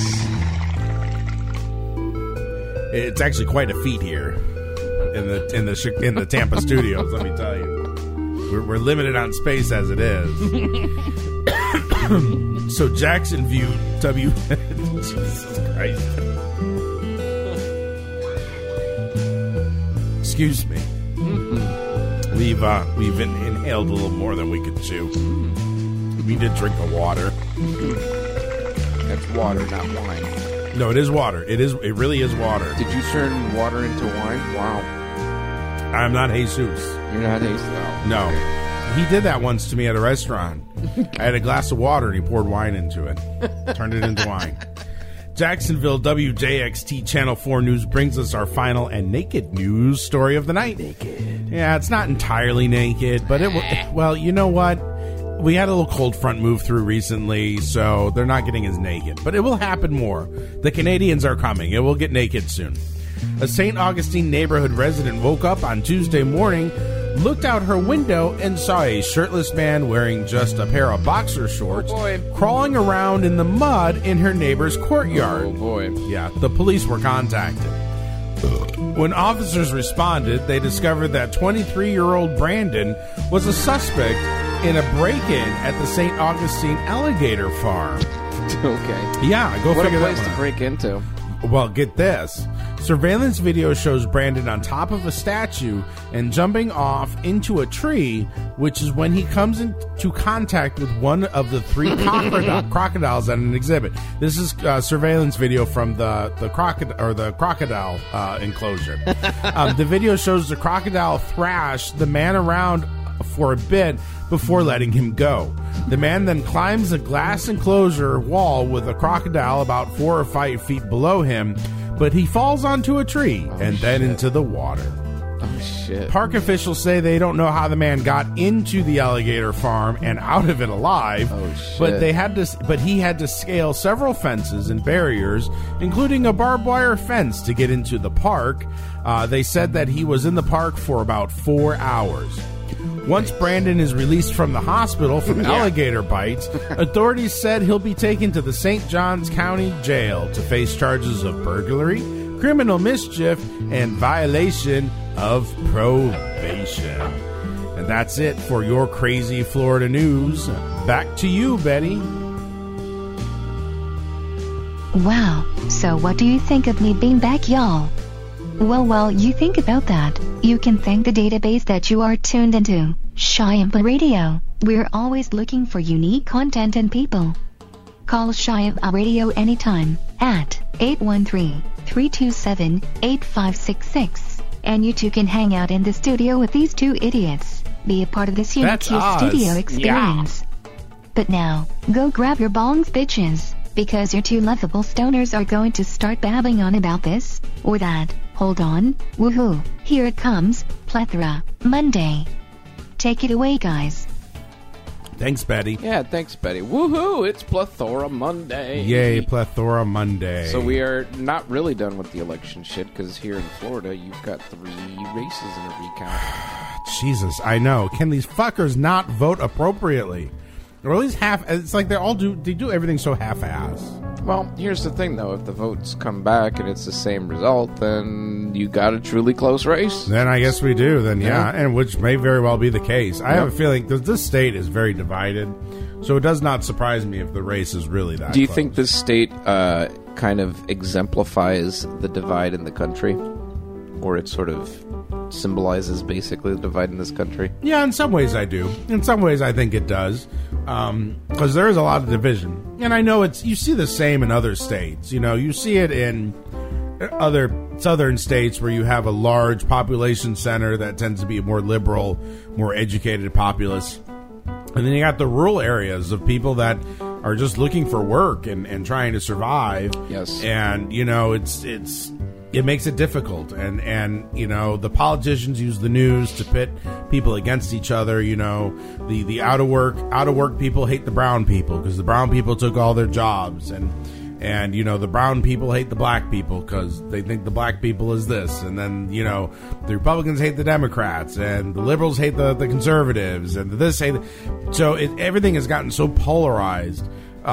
It's actually quite a feat here in the in the in the Tampa studios, let me tell you. We're, we're limited on space as it is. So Jacksonville, W. Jesus Christ. Excuse me. We've uh, we've in, inhaled a little more than we could chew. We did drink the water. That's water, not wine. No, it is water. It is. It really is water. Did you turn water into wine? Wow. I'm not Jesus. You're not Jesus. No. No. He did that once to me at a restaurant. I had a glass of water and he poured wine into it. Turned it into wine. Jacksonville W J X T Channel four News brings us our final and naked news story of the night. Naked. Yeah, it's not entirely naked, but it will. Well, you know what? We had a little cold front move through recently, so they're not getting as naked. But it will happen more. The Canadians are coming. It will get naked soon. A Saint Augustine neighborhood resident woke up on Tuesday morning, looked out her window, and saw a shirtless man wearing just a pair of boxer shorts oh crawling around in the mud in her neighbor's courtyard. Oh, boy. Yeah, the police were contacted. When officers responded, they discovered that twenty-three-year-old Brandon was a suspect in a break-in at the Saint Augustine Alligator Farm. Okay. Yeah, go what figure a place that one to break into. Well, get this. Surveillance video shows Brandon on top of a statue and jumping off into a tree, which is when he comes into contact with one of the three crocodile, crocodiles at an exhibit. This is uh, surveillance video from the the crocodile or the crocodile uh, enclosure. um, the video shows the crocodile thrash the man around for a bit before letting him go. The man then climbs a glass enclosure wall with a crocodile about four or five feet below him, but he falls onto a tree oh, and then shit. into the water. Oh, shit. Park officials say they don't know how the man got into the alligator farm and out of it alive, oh, shit. but they had to. But he had to scale several fences and barriers, including a barbed wire fence, to get into the park. Uh, they said that he was in the park for about four hours. Once Brandon is released from the hospital from yeah. alligator bites, authorities said he'll be taken to the Saint Johns County Jail to face charges of burglary, criminal mischief, and violation of probation. And that's it for your crazy Florida news. Back to you, Betty. Wow, so what do you think of me being back, y'all? Well, while you think about that, you can thank the database that you are tuned into, Shyampa Radio. We're always looking for unique content and people. Call Shyampa Radio anytime at eight one three, three two seven, eight five six six. And you too can hang out in the studio with these two idiots. Be a part of this unique studio experience. Yeah. But now, go grab your bongs, bitches, because your two lovable stoners are going to start babbling on about this or that. Hold on, woohoo, here it comes, Plethora Monday. Take it away, guys. Thanks, Betty. Yeah, thanks, Betty. Woohoo! It's Plethora Monday. Yay, Plethora Monday. So we are not really done with the election shit, because here in Florida, you've got three races in a recount. Jesus, I know. Can these fuckers not vote appropriately? Or at least half... It's like they all do... They do everything so half-ass. Well, here's the thing, though. If the votes come back and it's the same result, then you got a truly close race. Then I guess we do. Then, yeah. Yeah. And which may very well be the case. I Yep. have a feeling... Because this state is very divided. So it does not surprise me if the race is really that Do you close. think this state uh, kind of exemplifies the divide in the country? Or it sort of symbolizes basically the divide in this country? Yeah, in some ways I do. In some ways I think it does. Because there is a lot of division. And I know it's you see the same in other states. You know, you see it in other southern states where you have a large population center that tends to be a more liberal, more educated populace. And then you got the rural areas of people that are just looking for work and, and trying to survive. Yes. And, you know, it's it's it makes it difficult. And, and, you know, the politicians use the news to pit people against each other. You know, the, the out of work out of work people hate the brown people because the brown people took all their jobs. And, and, you know, the brown people hate the black people because they think the black people is this. And then, you know, the Republicans hate the Democrats and the liberals hate the, the conservatives and the this hate. The, so it, everything has gotten so polarized.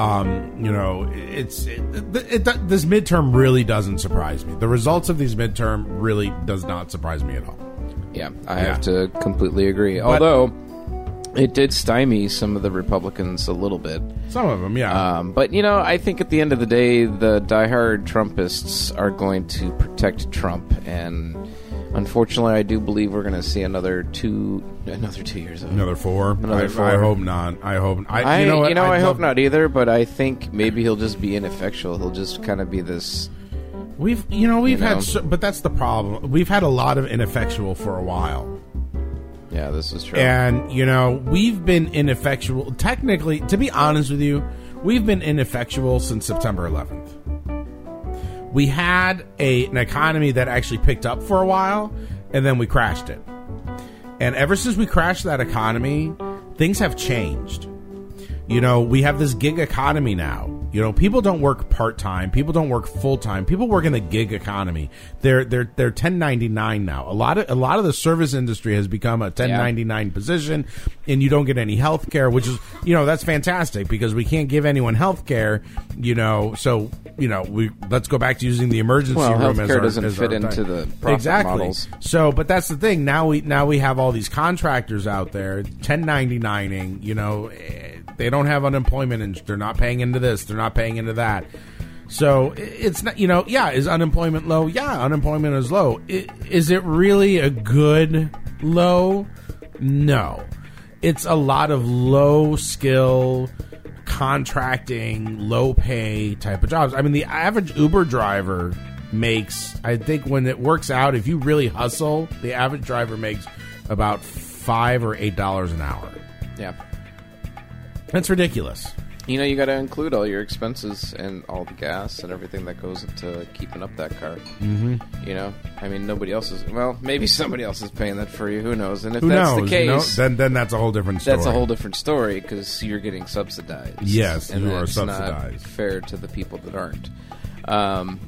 Um, you know, it's it, it, it, this midterm really doesn't surprise me. The results of these midterm really does not surprise me at all. Yeah, I Yeah. have to completely agree. But- Although it did stymie some of the Republicans a little bit. Some of them, yeah. Um, but, you know, I think at the end of the day, the diehard Trumpists are going to protect Trump. And unfortunately, I do believe we're going to see another two another two years of Another four. Another I, four. I hope not. I hope. I, I, you know, what? you know I'd I hope love- not either, but I think maybe he'll just be ineffectual. He'll just kind of be this... We've, you know, we've You know? had, so, but that's the problem. We've had a lot of ineffectual for a while. Yeah, this is true. And, you know, we've been ineffectual. Technically, to be honest with you, we've been ineffectual since September eleventh. We had a, an economy that actually picked up for a while, and then we crashed it. And ever since we crashed that economy, things have changed. You know, we have this gig economy now. You know, people don't work part-time. People don't work full-time. People work in the gig economy. They're they're they're ten ninety-nine now. A lot of a lot of the service industry has become a ten ninety-nine position, and you don't get any health care, which is, you know, that's fantastic because we can't give anyone health care, you know, so, you know, we let's go back to using the emergency Well, room as healthcare our, doesn't as fit our into time. the profit exactly. models. So, but that's the thing. Now we now we have all these contractors out there ten ninety-nining, you know, eh, they don't have unemployment and they're not paying into this, they're not paying into that. So it's not, you know, yeah, is unemployment low? Yeah, unemployment is low. I- Is it really a good low? No. It's a lot of low skill, contracting, low pay type of jobs. I mean, the average Uber driver makes, I think when it works out, if you really hustle, the average driver makes about five or eight dollars an hour. Yeah. That's ridiculous. You know, you got to include all your expenses and all the gas and everything that goes into keeping up that car. Mhm. You know, I mean, nobody else is. Well, maybe somebody else is paying that for you. Who knows? And if Who that's knows? the case, you know? Then then that's a whole different story. that's a whole different story because you're getting subsidized. Yes, and you are that's subsidized. Not fair to the people that aren't. Um,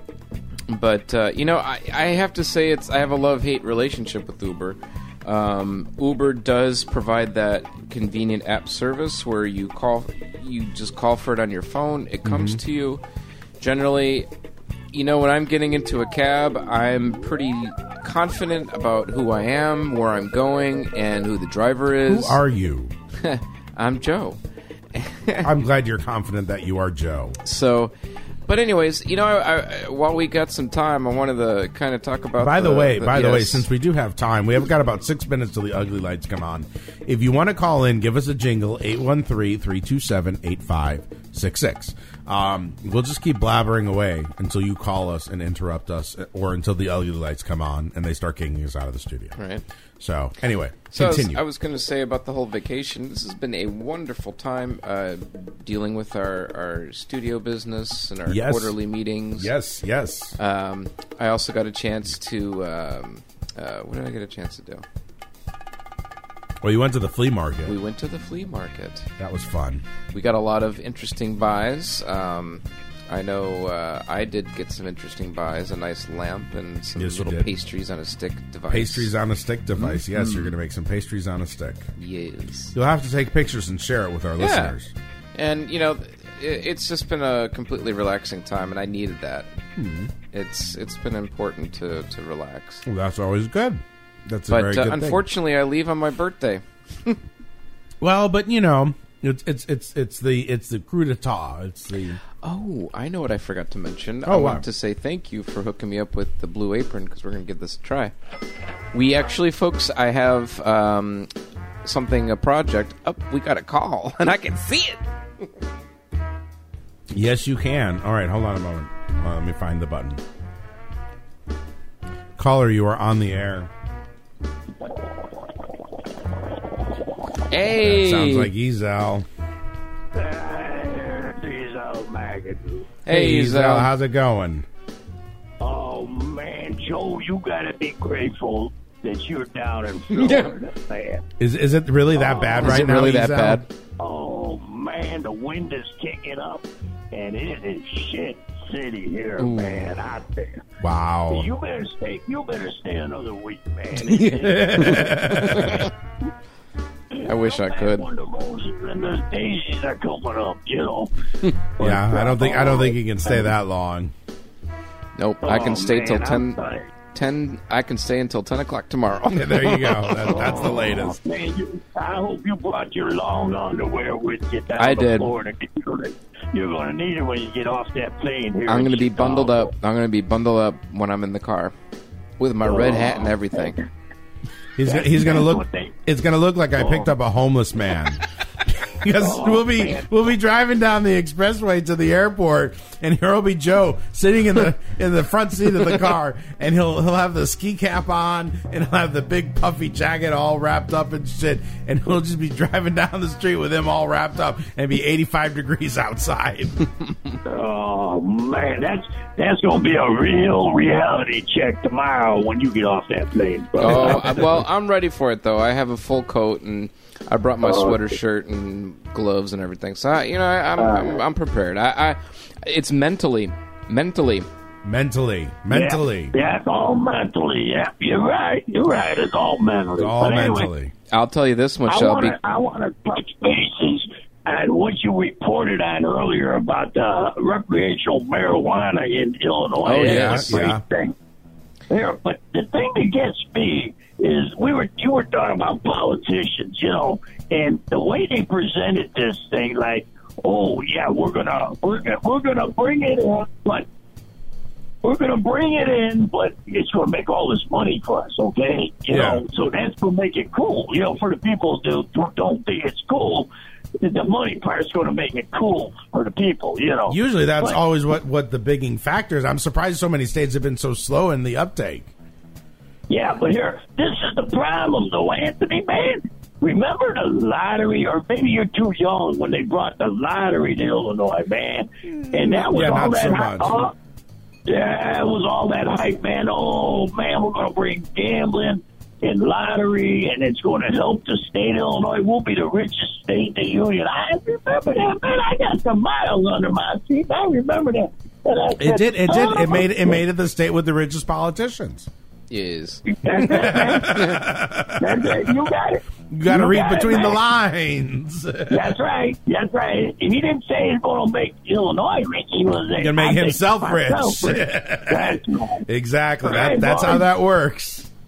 but uh, you know, I, I have to say, it's I have a love-hate relationship with Uber. Um, Uber does provide that convenient app service where you call, you just call for it on your phone. It comes Mhm. to you. Generally, you know, when I'm getting into a cab, I'm pretty confident about who I am, where I'm going, and who the driver is. Who are you? I'm Joe. I'm glad you're confident that you are Joe. So, But anyways, you know, I, I, while we got some time, I wanted to kind of talk about. By the, the way, the, by yes. the way, since we do have time, we have got about six minutes till the ugly lights come on. If you want to call in, give us a jingle, eight one three, three two seven, eight five six six. Um, we'll just keep blabbering away until you call us and interrupt us, or until the ugly lights come on and they start kicking us out of the studio. Right. So, anyway, so continue. I was, was going to say about the whole vacation, this has been a wonderful time uh, dealing with our, our studio business and our yes. quarterly meetings. Yes, yes. Um, I also got a chance to, um, uh, what did I get a chance to do? Well, you went to the flea market. We went to the flea market. That was fun. We got a lot of interesting buys. Um, I know uh, I did get some interesting buys, a nice lamp and some yes, little pastries on a stick device. Pastries on a stick device. Mm-hmm. Yes, you're going to make some pastries on a stick. Yes. You'll have to take pictures and share it with our yeah. listeners. And, you know, it, it's just been a completely relaxing time, and I needed that. Hmm. It's It's been important to, to relax. Well, that's always good. That's a but, very uh, good unfortunately, thing. I leave on my birthday. Well, but you know, it's it's it's it's the it's the coup d'etat. It's the oh, I know what I forgot to mention. Oh, I wow. wanted to say thank you for hooking me up with the Blue Apron because we're going to give this a try. We actually, folks, I have um, something a project up. We got a call, and I can see it. Yes, you can. All right, hold on a moment. Uh, let me find the button. Caller, you are on the air. Hey, that sounds like Ezal. Ezal Magazine. Hey, Ezal, how's it going? Oh man, Joe, you gotta be grateful that you're down in Florida, man. Is is it really that oh, bad is right it now? Really Ezal? that bad? Oh man, the wind is kicking up, and it is shit city here, Ooh. man. Out there. Wow. You better stay. You better stay another week, man. I wish I could. When the roses and the daisies are coming up, you know. Yeah, I don't think I don't think you can stay that long. Nope, oh, I can stay man, till I'm ten. Ten. I can stay until ten o'clock tomorrow. Yeah, there you go. That, that's the latest. Oh, man, you, I hope you brought your long underwear with you down I to did. Florida. You're gonna, you're gonna need it when you get off that plane here. I'm in going to be Chicago. bundled up. I'm going to be bundled up when I'm in the car with my red hat and everything. He's That's- he's gonna that's look. what they- It's gonna look like I picked up a homeless man. Because Oh, we'll be man. we'll be driving down the expressway to the airport, and here will be Joe sitting in the in the front seat of the car, and he'll he'll have the ski cap on, and he'll have the big puffy jacket all wrapped up and shit, and he'll just be driving down the street with him all wrapped up, and be eighty-five degrees outside. Oh man, that's that's gonna be a real reality check tomorrow when you get off that plane. Bro. Oh, I- well, I'm ready for it, though. I have a full coat, and I brought my Oh, sweater okay. shirt and gloves and everything. So, I, you know, I, I'm, I'm I'm prepared. I, I It's mentally, mentally. mentally, mentally, Yeah, yeah, it's all mentally. Yeah, you're right. You're right. It's all mentally. It's all But anyway, mentally. I'll tell you this much, I Shelby. want to I want to touch bases on what you reported on earlier about uh, recreational marijuana in Illinois. Oh, That's yes, a great yeah. thing. There, but the thing that gets me is we were you were talking about politicians, you know, and the way they presented this thing, like, oh yeah, we're gonna we're gonna we're gonna bring it in, but we're gonna bring it in, but it's gonna make all this money for us, okay? You Yeah. know, so that's gonna make it cool, you know, for the people who don't think it's cool. The money part's going to make it cool for the people, you know. Usually, that's But- always what what the bigging factor is. I'm surprised so many states have been so slow in the uptake. Yeah, but here, this is the problem, though, Anthony, man. Remember the lottery, or maybe you're too young when they brought the lottery to Illinois, man. And that was Yeah, all not that so hype. much. Oh, yeah, it was all that hype, man. Oh, man, we're going to bring gambling and lottery, and it's going to help the state of Illinois. We'll be the richest state in the union. I remember that, man. I got some miles under my seat. I remember that. And I It said, did. It did. "Son It of made a it made it the state with the richest politicians. Is. That's it, man. That's it. You got it. You got to You read got it, between the man. lines. That's right. That's right. He didn't say he's going to make Illinois rich. He was Going to make I make himself rich. myself rich. That's right. Exactly. Right, That, that's boy. how that works.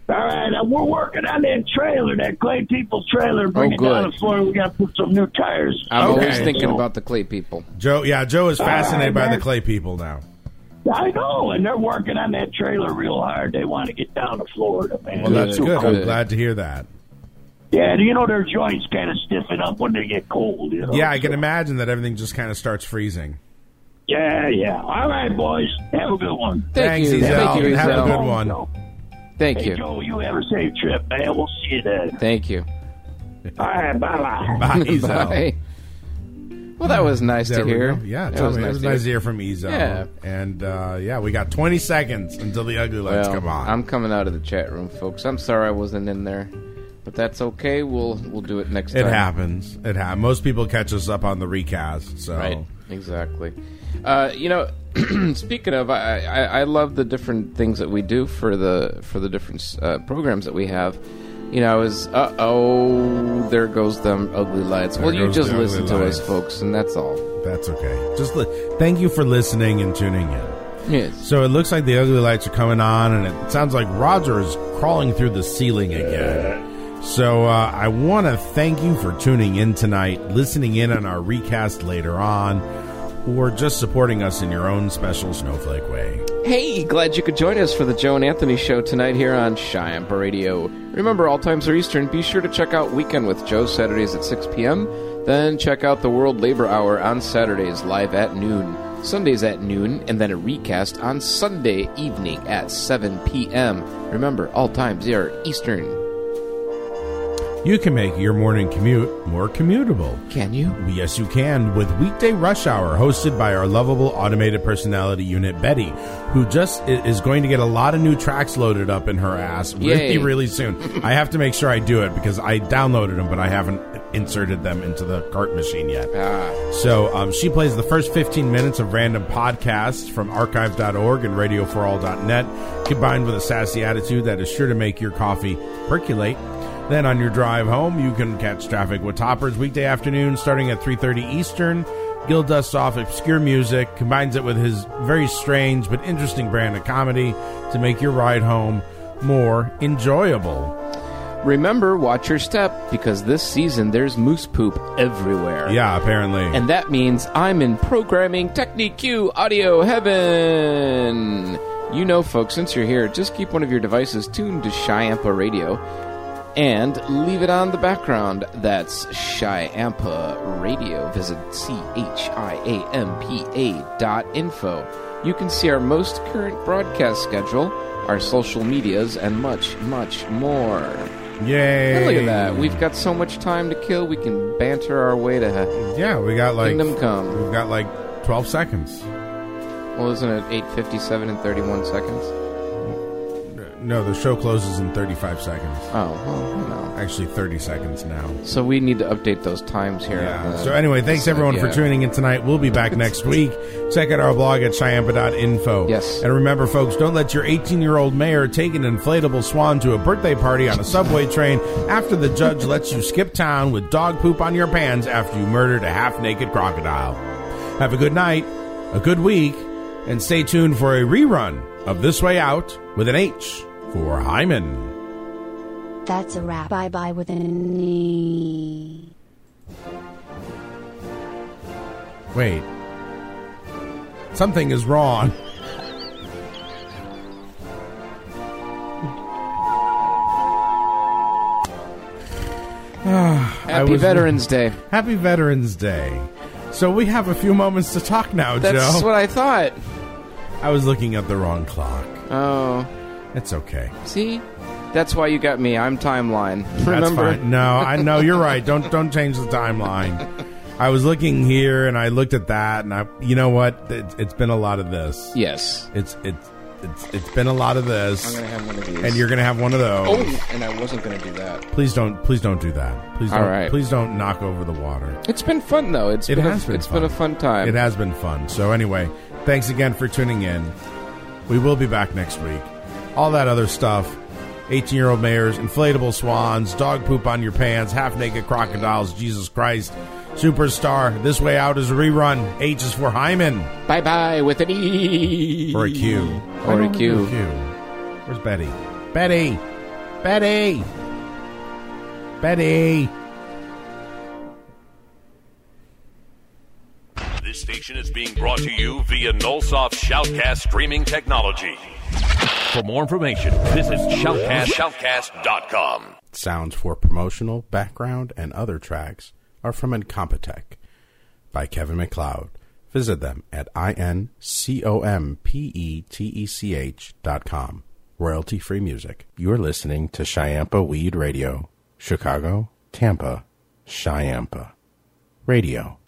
All right, uh, we're working on that trailer, that Clay People's trailer. Bring Oh, it down good. the floor. We got to put some new tires. I'm Okay. always thinking So- about the Clay People. Joe, yeah, Joe is fascinated All right, by the man. Clay People now. I know, and they're working on that trailer real hard. They want to get down to Florida, man. Well, that's Too good. cold. I'm glad to hear that. Yeah, you know, their joints kind of stiffen up when they get cold, you know. Yeah, I can imagine that everything just kind of starts freezing. Yeah, yeah. All right, boys. Have a good one. Thank Thanks, you. Ezel. Thank you, Have a Ezel. good one. Thank Hey, you. Joe, you have a safe trip, man. We'll see you then. Thank you. All right, bye-bye. Bye, Ezel. Bye. Well, that was nice There to we hear. go. Yeah, That totally. was it nice was to nice to hear. hear from Ezo. Yeah. And uh, yeah, we got twenty seconds until the ugly lights Well, come on. I'm coming out of the chat room, folks. I'm sorry I wasn't in there, but that's okay. We'll we'll do it next It time. happens. It ha- Most people catch us up on the recast. So Right. Exactly. Uh, you know, speaking of, I, I I love the different things that we do for the for the different uh, programs that we have. You know, I was uh oh, there goes them ugly lights. There well, you goes just the ugly listen to lights. us, folks, and that's all. That's okay. Just li- thank you for listening and tuning in. Yes. So it looks like the ugly lights are coming on, and it sounds like Roger is crawling through the ceiling again. So uh, I want to thank you for tuning in tonight, listening in on our recast later on, or just supporting us in your own special snowflake way. Hey, glad you could join us for the Joe and Anthony show tonight here on Cheyenne Radio. Remember, all times are Eastern. Be sure to check out Weekend with Joe Saturdays at six p.m. Then check out the World Labor Hour on Saturdays live at noon, Sundays at noon, and then a recast on Sunday evening at seven p.m. Remember, all times are Eastern. You can make your morning commute more commutable. Can you? Yes, you can, with Weekday Rush Hour, hosted by our lovable automated personality unit, Betty, who just i- is going to get a lot of new tracks loaded up in her ass really, Yay. really soon. I have to make sure I do it because I downloaded them, but I haven't inserted them into the cart machine yet. Ah. So um, she plays the first fifteen minutes of random podcasts from archive dot org and radio for all dot net, combined with a sassy attitude that is sure to make your coffee percolate. Then on your drive home, you can catch Traffic with Toppers weekday afternoon starting at three thirty Eastern. Gil dusts off obscure music, combines it with his very strange but interesting brand of comedy to make your ride home more enjoyable. Remember, watch your step, because this season there's moose poop everywhere. Yeah, apparently. And that means I'm in Programming Technique Audio Heaven. You know, folks, since you're here, just keep one of your devices tuned to Shyampa Radio and leave it on the background. That's Shyampa Radio. Visit C H I A M P A dot info. You can see our most current broadcast schedule, our social medias, and much, much more. Yay! And look at that. We've got so much time to kill, we can banter our way to Yeah, we got like Kingdom Come. We've got like twelve seconds. Well, isn't it eight fifty-seven and thirty-one seconds? No, the show closes in thirty-five seconds. Oh, well, you know. Actually, thirty seconds now. So we need to update those times here. Yeah. on the- So anyway, thanks everyone yeah. for tuning in tonight. We'll be back next week. Check out our blog at Shyampa dot info. Yes. And remember, folks, don't let your eighteen-year-old mayor take an inflatable swan to a birthday party on a subway train after the judge lets you skip town with dog poop on your pants after you murdered a half-naked crocodile. Have a good night, a good week, and stay tuned for a rerun of This Way Out with an H for Hyman. That's a wrap. Bye bye with an E. Wait. Something is wrong. Happy Veterans Day. Happy Veterans Day. So we have a few moments to talk now, Joe. That's what I thought. I was looking at the wrong clock. Oh. It's okay. See? That's why you got me. I'm timeline. Remember? That's fine. No, I know you're right. Don't don't change the timeline. I was looking here and I looked at that and I, you know what? It, it's been a lot of this. Yes. It's it's it's it's been a lot of this. I'm gonna have one of these. And you're gonna have one of those. Oh, and I wasn't gonna do that. Please don't please don't do that. Please don't All right. please don't knock over the water. It's been fun though. It's It been has a, been It's fun. been a fun time. It has been fun. So anyway, thanks again for tuning in. We will be back next week. All that other stuff. eighteen-year-old mayors, inflatable swans, dog poop on your pants, half-naked crocodiles, Jesus Christ, Superstar, This Way Out is a rerun. H is for Hyman. Bye-bye with an E. Or a Q. Or Why a don't we Q. do a Q. Where's Betty? Betty! Betty! Betty! This station is being brought to you via Nullsoft Shoutcast streaming technology. For more information, visit shoutcast shoutcast dot com. Sounds for promotional, background, and other tracks are from Incompetech by Kevin MacLeod. Visit them at I N C O M P E T E C H dot com. Royalty-free music. You're listening to Chiampa Weed Radio. Chicago, Tampa, Chiampa Radio.